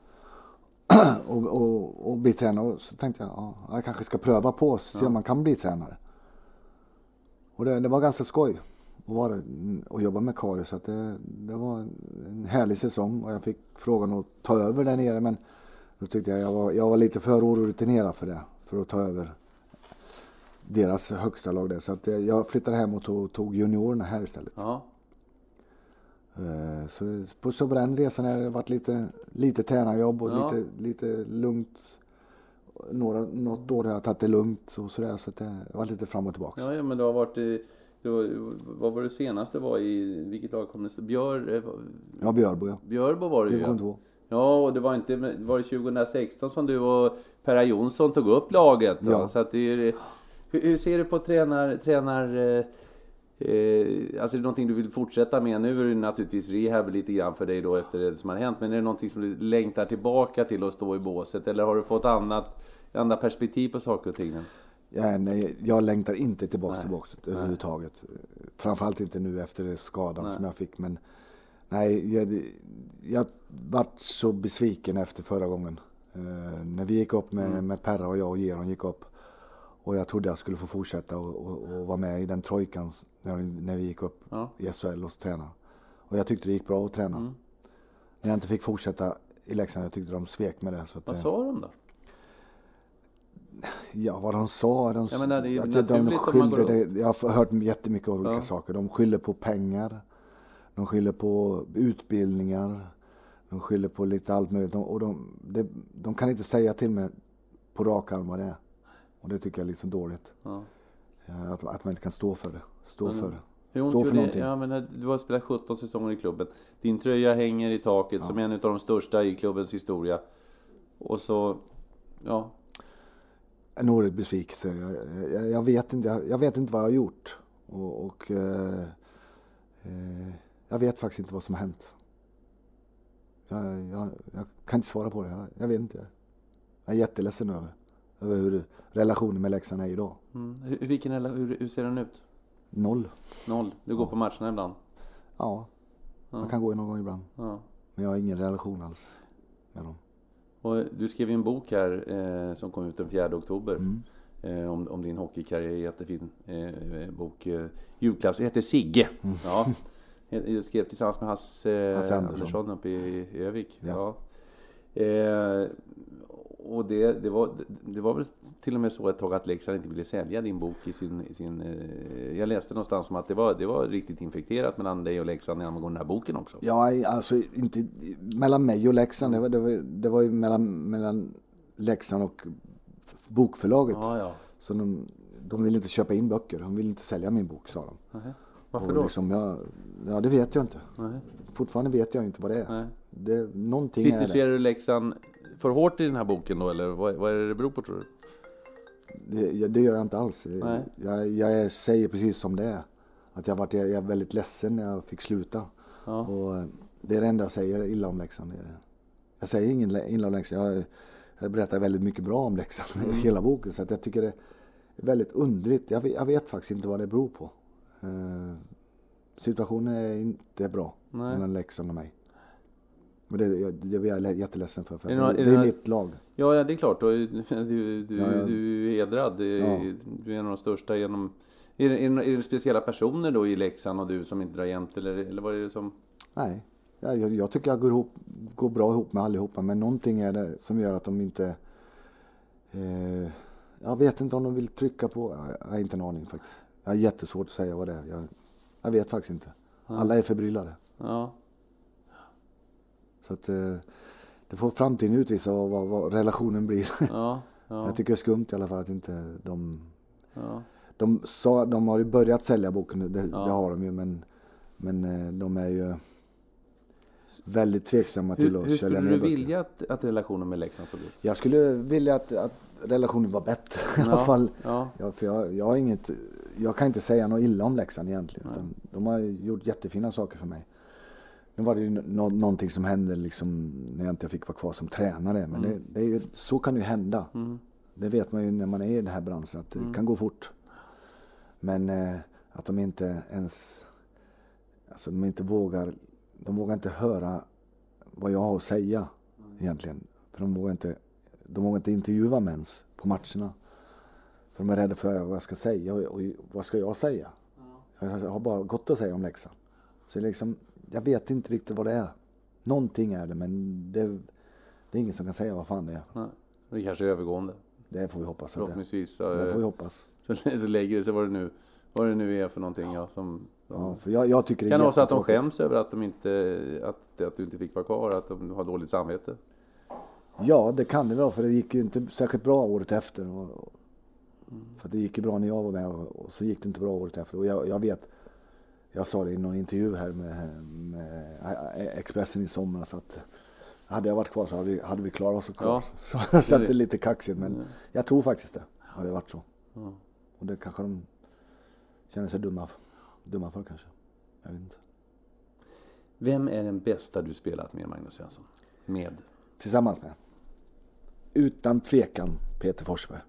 S5: och bli tränare. Så tänkte jag kanske ska pröva på och se om man kan bli tränare. Och det var ganska skoj att jobba med Kariel. Så att det var en härlig säsong. Och jag fick frågan att ta över där nere. Men då tyckte jag var lite för orutinerad för det. För att ta över deras högsta lag där. Så att jag flyttade hem och tog juniorerna här istället. Ja. Så på den resan har det varit lite tränarjobb och lite lugnt. Något år har jag tagit det lugnt och sådär, så att det har varit lite fram och tillbaka.
S4: Ja, men det har varit vad var det senaste var i, vilket lag kom det?
S5: Björbo, ja.
S4: Björbo var det ju. Ja, och det var det 2016 som du och Perra Jonsson tog upp laget. Ja. Så att hur ser du på alltså är det någonting du vill fortsätta med? Nu är det naturligtvis rehab lite grann för dig då efter det som har hänt. Men är det någonting som du längtar tillbaka till att stå i båset? Eller har du fått andra perspektiv på saker och ting?
S5: Ja, nej, jag längtar inte tillbaka till båset överhuvudtaget. Framförallt inte nu efter skadan som jag fick. Men nej, jag vart så besviken efter förra gången. När vi gick upp med Perra och jag och Geron gick upp. Och jag trodde jag skulle få fortsätta och vara med i den trojkan när vi gick upp i SHL och träna. Och jag tyckte det gick bra att träna. När jag inte fick fortsätta i Leksand, jag tyckte de svek med det. Så att,
S4: vad sa de då?
S5: Ja, vad de sa.
S4: De skyllde,
S5: jag har hört jättemycket olika saker. De skyller på pengar. De skyller på utbildningar. De skyller på lite allt möjligt. Och de kan inte säga till mig på rak arm vad det är. Och det tycker jag är lite dåligt. Ja. Att man inte kan stå för det. Stå för någonting.
S4: Ja, men du har spelat 17 säsonger i klubben. Din tröja hänger i taket som en av de största i klubbens historia. Och så,
S5: en oerhört besvikelse. Jag vet inte vad jag har gjort. Och jag vet faktiskt inte vad som har hänt. Jag kan inte svara på det. Jag vet inte. Jag är jätteledsen över hur relationen med Leksand är idag.
S4: Hur ser den ut?
S5: 0.
S4: Du går på matcherna ibland?
S5: Ja. Man kan gå någon gång ibland. Ja. Men jag har ingen relation alls med dem.
S4: Och du skrev en bok här som kom ut den 4 oktober. Om din hockeykarriär. Jättefin bok. Julklapps. Det heter Sigge. Ja. Jag skrev tillsammans med Hasse Andersson uppe i Övik. Ja. Och det var väl till och med så ett tag att Leksand inte ville sälja din bok i sin jag läste någonstans om att det var riktigt infekterat mellan dig och Leksand angående den här boken också.
S5: Ja, alltså inte mellan mig och Leksand. Det var ju mellan Leksand och bokförlaget. Ja. Så de ville inte köpa in böcker. De ville inte sälja min bok, sa de.
S4: Aha. Varför då?
S5: Liksom, det vet jag inte. Nej. Fortfarande vet jag inte vad det är. Nej. Någonting är det.
S4: Kritiserar du Leksand för hårt i den här boken då? Eller vad är det beror på, tror du?
S5: Det gör jag inte alls. Jag säger precis som det är. Att jag är väldigt ledsen när jag fick sluta. Ja. Och det är det enda jag säger illa om Leksand. Jag säger ingen illa om Leksand. Jag berättar väldigt mycket bra om Leksand i hela boken. Så att jag tycker det är väldigt undrigt. Jag vet faktiskt inte vad det beror på. Situationen är inte bra mellan Leksand och mig. Men det är jag jätteledsen för det är mitt lag.
S4: Ja, det är klart. Du är hedrad. Du är en av de största genom... Är det speciella personer då i Leksand och du som inte drar jämt? Eller vad är det som...
S5: Nej, jag tycker jag går bra ihop med allihopa. Men någonting är det som gör att de inte... jag vet inte om de vill trycka på... Jag har inte en aning faktiskt. Jag har jättesvårt att säga vad det är. Jag vet faktiskt inte. Alla är förbryllade.
S4: Ja.
S5: Så att det får framtiden utvisa vad relationen blir. Ja. Jag tycker det är skumt i alla fall att inte de... Ja. De har ju börjat sälja boken, det har de ju, men de är ju väldigt tveksamma till att sälja ner.
S4: Hur skulle du vilja att relationen med Leksand såg ut?
S5: Jag skulle vilja att relationen var bättre i alla fall. Ja. För jag kan inte säga något illa om Leksand egentligen. Utan de har gjort jättefina saker för mig. Nu var det ju någonting som hände liksom när jag inte fick vara kvar som tränare. Men det är ju, så kan det ju hända. Det vet man ju när man är i den här branschen, att det kan gå fort. Men att de inte ens... Alltså de vågar inte höra vad jag har att säga egentligen. För de vågar inte intervjua mens på matcherna. För de är rädda för vad jag ska säga och vad ska jag säga. Jag har bara gott att säga om Leksand. Så liksom, jag vet inte riktigt vad det är. Någonting är det, men det är ingen som kan säga vad fan det är.
S4: Nej, det kanske är övergående.
S5: Det får vi hoppas.
S4: Förhoppningsvis.
S5: Det får vi hoppas.
S4: Så lägger det sig vad det nu är för någonting. Ja,
S5: för jag tycker det
S4: kan vara så att de skäms över att att du inte fick vara kvar, att de har dåligt samvete.
S5: Ja, det kan det vara, för det gick ju inte särskilt bra året efter. För det gick ju bra när jag var med och så gick det inte bra året efter. Och jag vet, jag sa det i någon intervju här med Expressen i somras, att hade jag varit kvar så hade vi klarat oss kvar. Ja, så det är lite kaxigt, men jag tror faktiskt det hade varit så. Ja. Och det kanske de känner sig dumma för kanske. Jag vet inte.
S4: Vem är den bästa du spelat med, Magnus Svensson?
S5: Tillsammans med? Utan tvekan Peter Forsberg.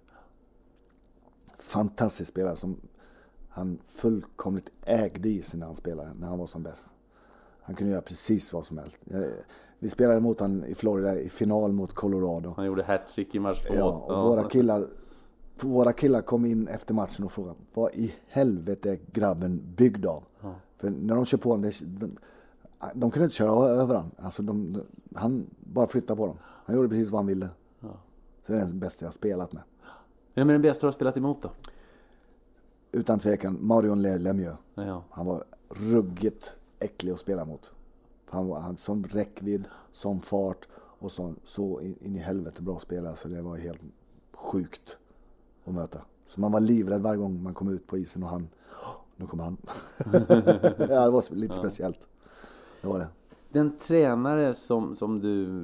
S5: Fantastisk spelare som han fullkomligt ägde i när han spelade, när han var som bäst. Han kunde göra precis vad som helst. Vi spelade mot han i Florida i final mot Colorado.
S4: Han gjorde hattrick i match 2.
S5: Ja, och våra killar kom in efter matchen och frågade, vad i helvete är grabben byggd av? Ja. För när de kör på honom, de kunde inte köra över honom. Alltså han bara flyttade på dem. Han gjorde precis vad han ville. Ja. Så det är den bästa jag har spelat med.
S4: Vem är den bästa du har spelat emot då?
S5: Utan tvekan, Marion Lemieux.
S4: Ja.
S5: Han var ruggigt äcklig att spela mot. Han sån räckvidd, sån fart och så in i helvete bra spelare, så det var helt sjukt att möta. Så man var livrädd varje gång man kom ut på isen och nu kom han. Ja, det var lite speciellt. Det var det.
S4: Den tränare som du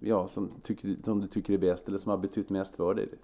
S4: tycker är bäst, eller som har betytt mest för dig?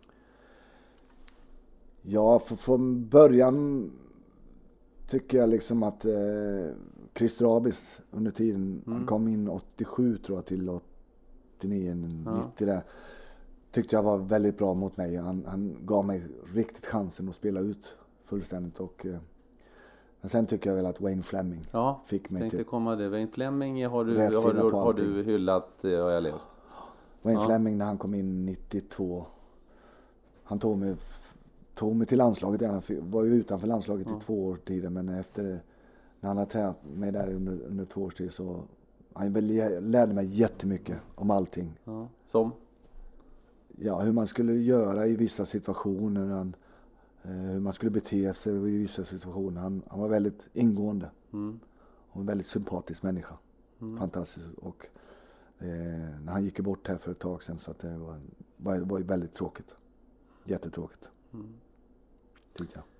S4: Ja, från början tycker jag liksom att Christer Abis under tiden, han kom in 87 tror jag till 89, 90 där. Tyckte jag var väldigt bra mot mig. Han gav mig riktigt chansen att spela ut fullständigt. Men sen tycker jag väl att Wayne Fleming fick mig till... komma det. Wayne Fleming har du hyllat, har jag läst. Wayne Fleming när han kom in 92. Han tog mig till landslaget. Han var ju utanför landslaget i 2 år tidigare. Men efter när han har tränat mig där under 2 års tid, så han lärde mig jättemycket om allting. Ja. Som? Ja, hur man skulle göra i vissa situationer. Hur man skulle bete sig i vissa situationer. Han var väldigt ingående. Och en väldigt sympatisk människa. Fantastisk. Och när han gick bort här för ett tag sedan, så att det var ju väldigt tråkigt. Jättetråkigt. Tyckte jag.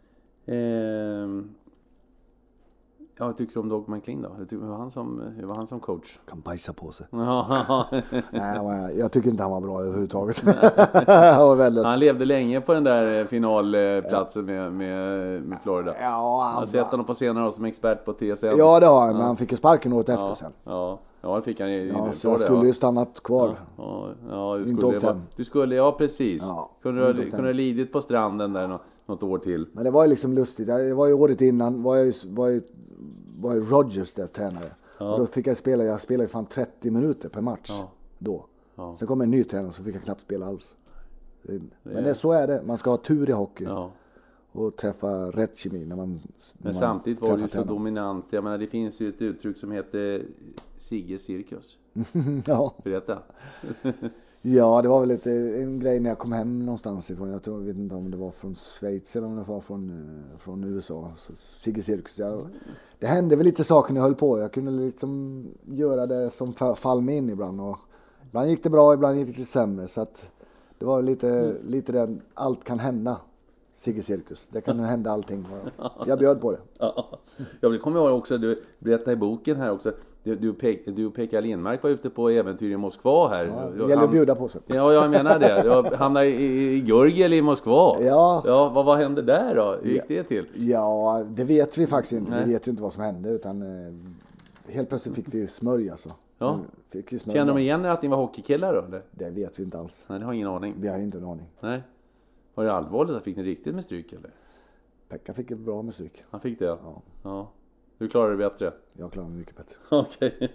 S4: Vad tycker du om Dogman Kling då? Hur var han som coach? Kan bajsa på sig. Nej, jag tycker inte han var bra överhuvudtaget. Han levde länge på den där finalplatsen med Florida. Ja, jag har sett honom på senare som expert på TSN. Ja, det har han, men han fick ju sparken året efter sen. Ja, det fick han i Florida. Så jag skulle ju stannat kvar. Du skulle, precis. Ja, kunde du lidit på stranden där något år till. Men det var ju liksom lustigt. Jag var ju året innan var ju Rodgers där tränare.
S5: Och då fick jag spelade fan 30 minuter per match då. Ja. Sen kom en ny tränare så fick jag knappt spela alls. Men så är det. Man ska ha tur i hockey. Ja. Och träffa rätt kemi när man.
S4: Men samtidigt var det ju så dominant. Jag menar, det finns ju ett uttryck som heter Sigges cirkus.
S5: Ja.
S4: Berätta.
S5: Ja, det var väl en grej när jag kom hem någonstans ifrån. Jag vet inte om det var från Schweiz eller om det var från USA. Sigges cirkus. Det hände väl lite saker när jag höll på. Jag kunde liksom göra det som fall mig in ibland. Och ibland gick det bra, ibland gick det lite sämre. Så att det var lite där allt kan hända. Sigge Cirkus. Det kan hända allting. Jag bjöd på det.
S4: Jag vill komma ihåg också, du berättade i boken här också. Du och Pekka Lindmark var ute på äventyr i Moskva här.
S5: Ja, det gäller att bjuda på sig.
S4: Ja, jag menar det. Jag hamnade i Gurgel i Moskva. Ja, vad hände där då? Hur gick det till?
S5: Ja, det vet vi faktiskt inte. Vi vet ju inte vad som hände. Utan helt plötsligt fick vi smörj alltså.
S4: Ja. Kände de igen att ni var hockeykillar då? Eller?
S5: Det vet vi inte alls.
S4: Nej, det har ingen aning.
S5: Vi har inte en aning.
S4: Nej. Var det allvarligt? Fick ni riktigt med stryk eller?
S5: Pekka fick bra med stryk.
S4: Han fick det? Ja. Du klarade det bättre?
S5: Jag klarade det mycket bättre.
S4: Okej.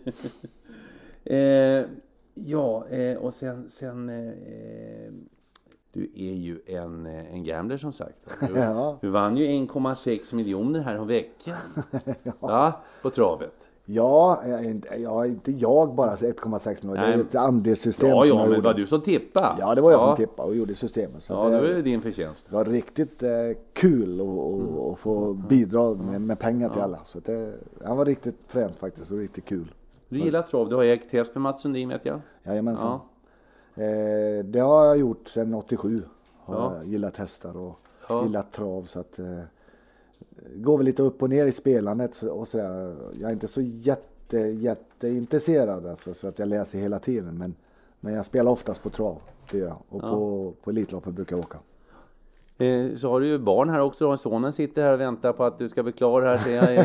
S4: Och sen du är ju en gambler som sagt. Du vann ju 1,6 miljoner här om veckan. Ja, på travet.
S5: Ja, inte jag bara 1,6 miljoner. Det är ett andelssystem som jag
S4: men
S5: gjorde.
S4: var du som tippade?
S5: Ja, det var jag som tippade och gjorde systemet. Så
S4: det var din förtjänst.
S5: Det var riktigt kul att få bidra med pengar till alla. Så det var riktigt främt faktiskt och riktigt kul.
S4: Du gillar trav. Du har ägt häst med Mats Sundin, vet jag.
S5: Jajamensan. Det har jag gjort sedan 87. Har gillat hästar och gillat trav. Så att går väl lite upp och ner i spelandet och sådär. Jag är inte så jätteintresserad alltså, så att jag läser hela tiden. Men jag spelar oftast på trav, det gör jag. Och på Elitloppet brukar jag åka.
S4: Så har du ju barn här också då. Sonen sitter här och väntar på att du ska bli klar här.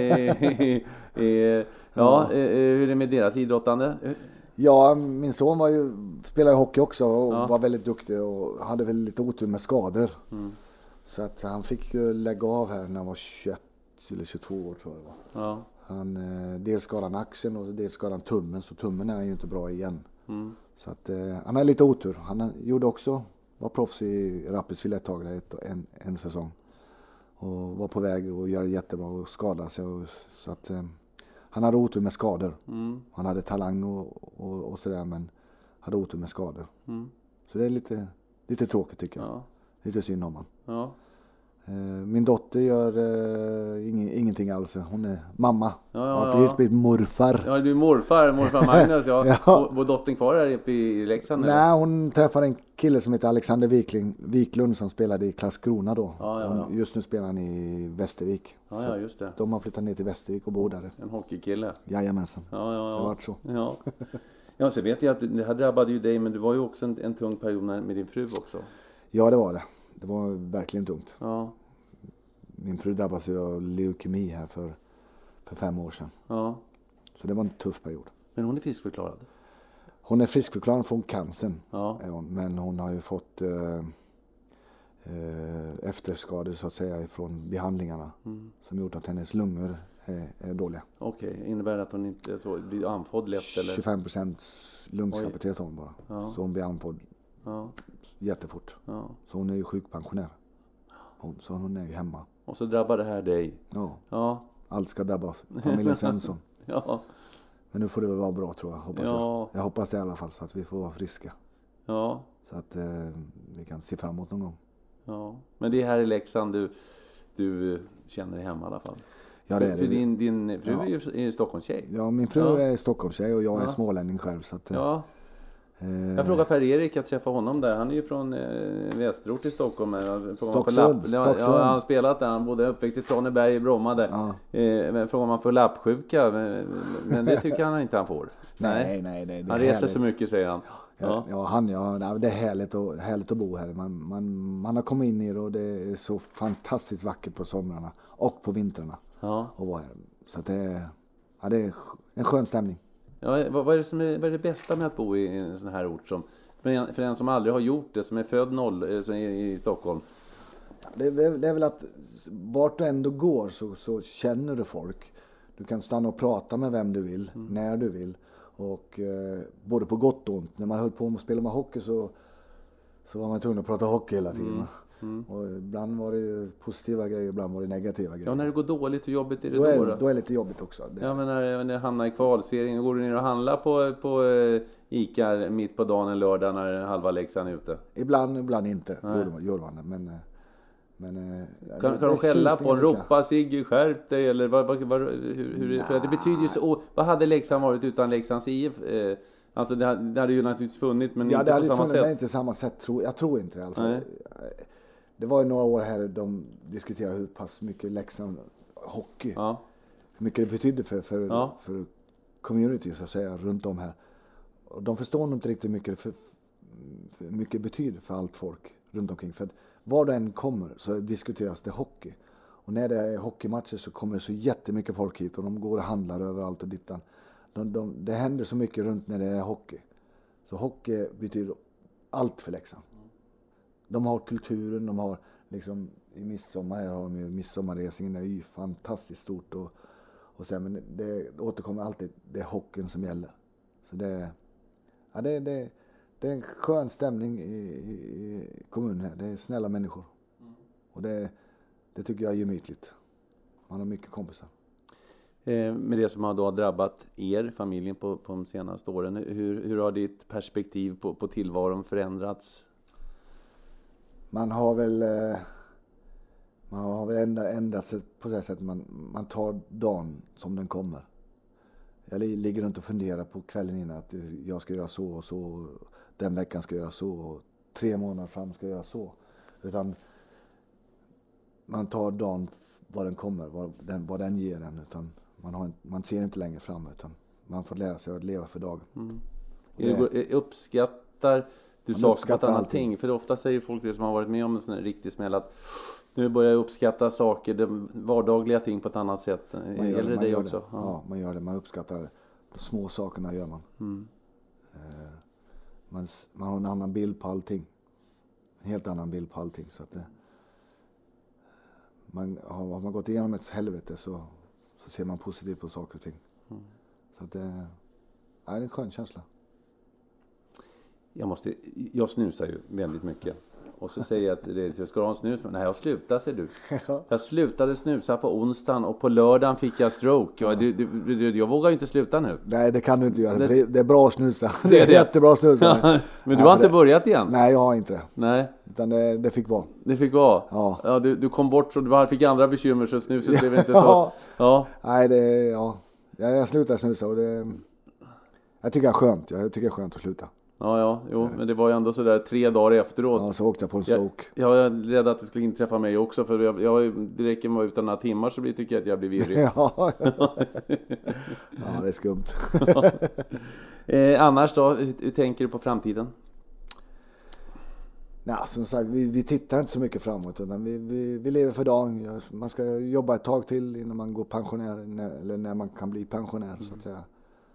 S4: Hur är det med deras idrottande?
S5: Ja, min son spelade hockey också och var väldigt duktig och hade väl lite otur med skador. Så att han fick ju lägga av här när han var 21 eller 22 år tror jag det var. Ja. Han dels skadade han axeln och dels skadade han tummen, så tummen är ju inte bra igen. Så att han har lite otur. Han var proffs i Rapperswil ett tag en säsong. Och var på väg att göra jättebra och skada sig. Så att han hade otur med skador. Han hade talang och sådär, men hade otur med skador. Så det är lite tråkigt tycker jag. Ja. Lite synd om han. Ja. Min dotter gör ingenting alls. Hon är mamma. Ja. Precis blivit morfar.
S4: Ja, du är morfar Magnus. Var dottern kvar här uppe i Leksand?
S5: Nej, eller? Hon träffade en kille som heter Alexander Wiklund som spelade i Karlskrona då. Just nu spelar han i Västervik.
S4: Ja, just det.
S5: De har flyttat ner till Västervik och bor där.
S4: En hockeykille.
S5: Jajamensan.
S4: Ja.
S5: Det har varit så.
S4: Ja. Ja, så vet jag att det här drabbade ju dig, men du var ju också en tung period med din fru också.
S5: Ja, det var det. Det var verkligen tungt.
S4: Ja.
S5: Min fru drabbades av leukemi här för 5 år sedan. Ja. Så det var en tuff period.
S4: Men hon är friskförklarad?
S5: Hon är friskförklarad från cancern.
S4: Ja.
S5: Men hon har ju fått efterskador så att säga från behandlingarna. Som gjort att hennes lungor är dåliga.
S4: Okej, innebär det att hon inte blir andfådd lätt? Eller?
S5: 25% lungskapacitet har hon bara. Ja. Så hon blir andfådd jättefort. Ja. Så hon är ju sjukpensionär. Så hon är ju hemma.
S4: Och så drabbar det här dig.
S5: Ja. Allt ska drabbas. Familjen Svensson.
S4: Ja.
S5: Men nu får det väl vara bra tror jag. Hoppas jag. Jag hoppas det i alla fall så att vi får vara friska. Ja. Så att vi kan se fram emot någon gång.
S4: Ja. Men det är här i Leksand du känner dig hemma i alla fall.
S5: Ja, det är
S4: för din fru är ju Stockholmstjej.
S5: Ja, min fru är Stockholmstjej och jag är smålänning själv. Så att,
S4: jag frågar Per-Erik att träffa honom där. Han är ju från Västerort i Stockholm.
S5: Stocksund.
S4: Han har spelat där. Han bodde uppväxt i Traneberg i Bromma där. Ja. Men frågar man för lappsjuka. Men det tycker han inte han får.
S5: Nej.
S4: Han reser så mycket, säger han.
S5: Det är härligt att bo här. Man har kommit in i det och det är så fantastiskt vackert på somrarna och på vintrarna. Ja. Och vara här. Så att det är en skön stämning.
S4: Ja, vad är det bästa med att bo i en sån här ort som för en som aldrig har gjort det, som är född i Stockholm?
S5: Det är väl att vart du ändå går så känner du folk. Du kan stanna och prata med vem du vill, när du vill. Och både på gott och ont. När man höll på med att spela med hockey så var man tvungen att prata hockey hela tiden. Och ibland var det positiva grejer, ibland var det negativa grejer.
S4: Ja, när det går dåligt, hur jobbigt är det
S5: då?
S4: Då
S5: är det lite jobbigt också.
S4: Ja, men när det hamnar i kvalserien, går du ner och handlar på Ica mitt på dagen en lördag när halva Leksand är ute?
S5: Ibland inte, gör man det. Men
S4: kan de skälla på en, ropa Sigge, skärp dig, eller hur för det betyder ju så. Vad hade Leksand varit utan Leksands IF? Alltså det hade ju naturligtvis funnits, men inte på samma sätt.
S5: Det inte samma sätt, jag tror inte det i alla fall. Det var ju några år här de diskuterade hur pass mycket Leksand hockey, hur mycket det betydde för community så att säga runt om här. Och de förstår nog inte riktigt mycket för mycket betyder för allt folk runt omkring. För att var det än kommer så diskuteras det hockey. Och när det är hockeymatcher så kommer det så jättemycket folk hit och de går och handlar överallt och dittan. Det händer så mycket runt när det är hockey. Så hockey betyder allt för Leksand. De har kulturen, de har liksom i midsommar här har de ju midsommarresingen, det är ju fantastiskt stort och så, men det återkommer alltid, det är hockeyn som gäller. Så det är en skön stämning i kommunen här. Det är snälla människor. Och det tycker jag är gemytligt. Man har mycket kompisar.
S4: Med det som har drabbat familjen på de senaste åren, hur har ditt perspektiv på tillvaron förändrats?
S5: Man har väl ändrat sig på det sättet man tar dagen som den kommer. Jag ligger runt och funderar på kvällen innan att jag ska göra så och så, den veckan ska jag göra så och 3 månader fram ska jag göra så. Utan man tar dagen vad den kommer, vad den ger en. Utan man ser inte längre fram, utan man får lära sig att leva för dagen.
S4: Uppskattar du saker på ett annat ting? För ofta säger folk det som har varit med om en sån här riktig smäll att nu börjar jag uppskatta saker, de vardagliga ting på ett annat sätt. Gäller det också?
S5: Ja, man gör det. Man uppskattar det. De små sakerna gör man. Man har en annan bild på allting. En helt annan bild på allting. Så att har man gått igenom ett helvete så ser man positivt på saker och ting. Så att det är en skön känsla.
S4: Jag snusar ju väldigt mycket. Och så säger jag att jag ska ha en snus. Men nej, jag slutade, säger du. Jag slutade snusa på onsdagen och på lördagen fick jag stroke. Jag vågar ju inte sluta nu.
S5: Nej, det kan du inte göra. Det är bra att snusa. Det är jättebra att snusa.
S4: Men du har inte börjat igen?
S5: Nej, jag har inte det.
S4: Nej.
S5: Utan det fick vara.
S4: Det fick vara?
S5: Ja.
S4: Du kom bort så du fick andra bekymmer så snuset blev inte så. Ja.
S5: Nej, jag slutade snusa och jag tycker det är skönt. Jag tycker det är skönt att sluta.
S4: Men det var ju ändå så där 3 dagar efteråt.
S5: Ja, så åkte jag på en stroke.
S4: Jag är rädd att det skulle inträffa mig också, för direkt var utan några timmar så tycker jag att jag blir virrig.
S5: Ja, det är skumt.
S4: Annars då, hur tänker du på framtiden?
S5: Nej, som sagt, vi tittar inte så mycket framåt, utan vi lever för dagen. Man ska jobba ett tag till innan man går pensionär, eller när man kan bli pensionär så att säga.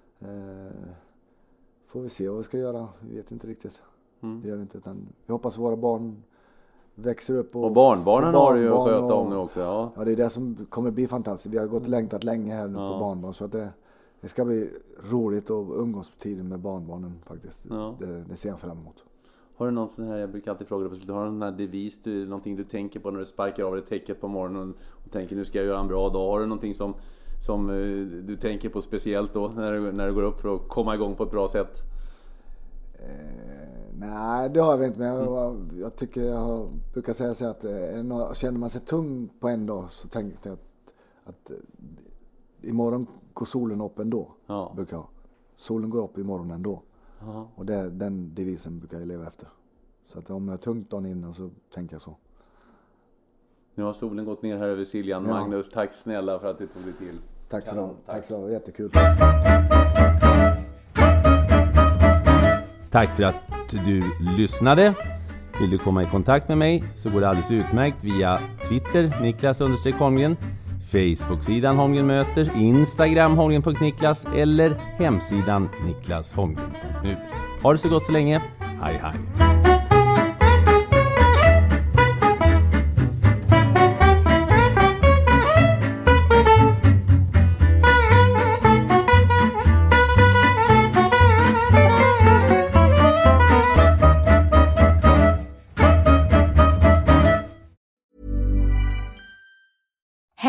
S5: Får vi se vad vi ska göra. Vi vet inte riktigt. Det gör vi inte, utan vi hoppas våra barn växer upp. Och
S4: barnbarnen har du ju att sköta om nu också. Ja,
S5: det är det som kommer bli fantastiskt. Vi har gått och längtat länge här nu på barnbarn. Så att det ska bli roligt att umgås på tiden med barnbarnen faktiskt. Ja. Det ser jag fram emot.
S4: Har du någon sån här, jag brukar alltid fråga dig på slutet, har du någon här devis, någonting du tänker på när du sparkar av dig täcket på morgonen och tänker nu ska jag göra en bra dag? Har du någonting som du tänker på speciellt då när du går upp för att komma igång på ett bra sätt?
S5: Nej, det har jag inte, men jag tycker jag brukar säga så att känner man sig tung på en dag så tänker jag att imorgon går solen upp ändå. Ja. Brukar jag. Solen går upp imorgon ändå. Ja. Och den devisen brukar jag leva efter. Så att om jag är tungt dagen innan så tänker jag så.
S4: Nu har solen gått ner här över Siljan. Ja. Magnus, tack snälla för att du tog dig till.
S5: Tack så mycket. Tack så mycket. Jättekul.
S4: Tack för att du lyssnade. Vill du komma i kontakt med mig så går det alldeles utmärkt via Twitter, Niklas_Holmgren, Facebook-sidan Holmgren möter, Instagram Holmgren.Niklas eller hemsidan niklasholmgren.nu. Ha det så gott så länge. Hej hej.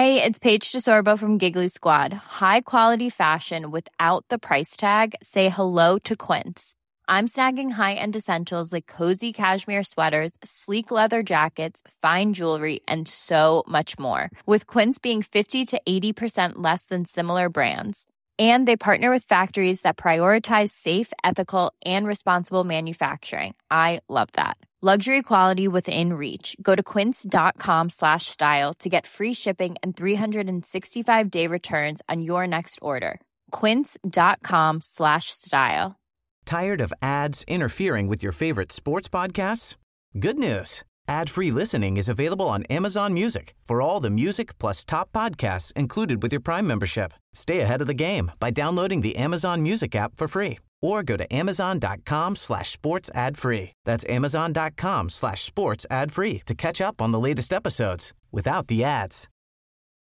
S8: Hey, it's Paige DeSorbo from Giggly Squad. High quality fashion without the price tag. Say hello to Quince. I'm snagging high-end essentials like cozy cashmere sweaters, sleek leather jackets, fine jewelry, and so much more. With Quince being 50 to 80% less than similar brands. And they partner with factories that prioritize safe, ethical, and responsible manufacturing. I love that. Luxury quality within reach. Go to quince.com/style to get free shipping and 365-day returns on your next order. Quince.com/style.
S9: Tired of ads interfering with your favorite sports podcasts? Good news. Ad-free listening is available on Amazon Music for all the music plus top podcasts included with your Prime membership. Stay ahead of the game by downloading the Amazon Music app for free or go to amazon.com/sports ad free. That's amazon.com/sports ad free to catch up on the latest episodes without the ads.